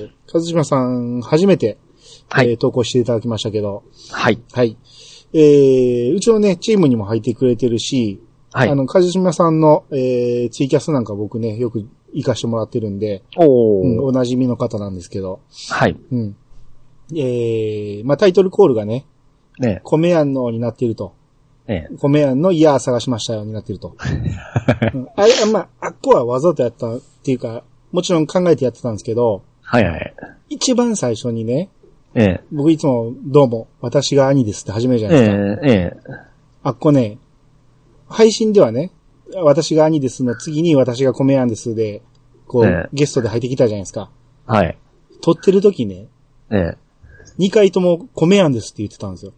和島さん、初めて、はい、えー、投稿していただきましたけど。 はい。 はい。えー、うちのね、チームにも入ってくれてるし、はい。あの、和島さんの、えー、ツイキャスなんか僕ね、よく行かしてもらってるんで、おー。うん、お馴染みの方なんですけど。 はい。 うん。えー、まあ、タイトルコールがね、ね、米やんのになっていると。ええ、米屋のイヤー探しましたようになってると。うん、あれ、まあ、あっこはわざとやったっていうか、もちろん考えてやってたんですけど、 はいはい。 一番最初にね、 ええ、 僕いつもどうも、私が兄ですって始めるじゃないですか。ええ、ええ、あっこね、配信ではね、私が兄ですの次に私が米屋ですで、こう、ええ、ゲストで入ってきたじゃないですか。 はい。 撮ってる時ね、 ええ、 二回とも米屋ですって言ってたんですよ。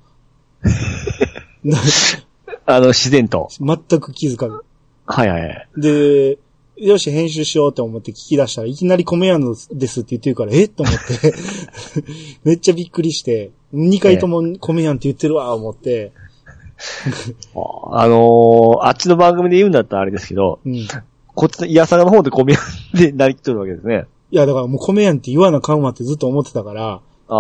あの、自然と。 全く気づかず。 はいはい。 で、よし、編集しようと思って聞き出したらいきなり米屋のですって言ってるから、えと思って。めっちゃびっくりして、二回とも米屋って言ってるわ、思って。 あのー、あっちの番組で言うんだったらあれですけど、うん、こっちのイヤサガの方で米屋でなりきっとるわけですね。 いや、だからもう米屋って言わなかんわってずっと思ってたから、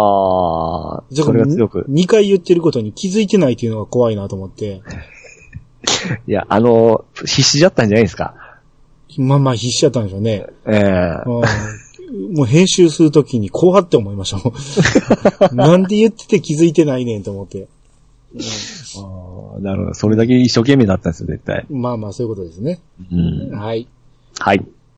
ああ、それが強く。 にかい言ってることに気づいてないっていうのが怖いなと思って。 いや、あの、必死だったんじゃないですか。 まあまあ必死だったんでしょうね。 ええー。 もう編集するときにこうはって思いましたもん。なんで言ってて気づいてないねんと思って。 うん、あなるほど。それだけ一生懸命だったんですよ、絶対。 まあまあそういうことですね。 うん、 はい。 はい。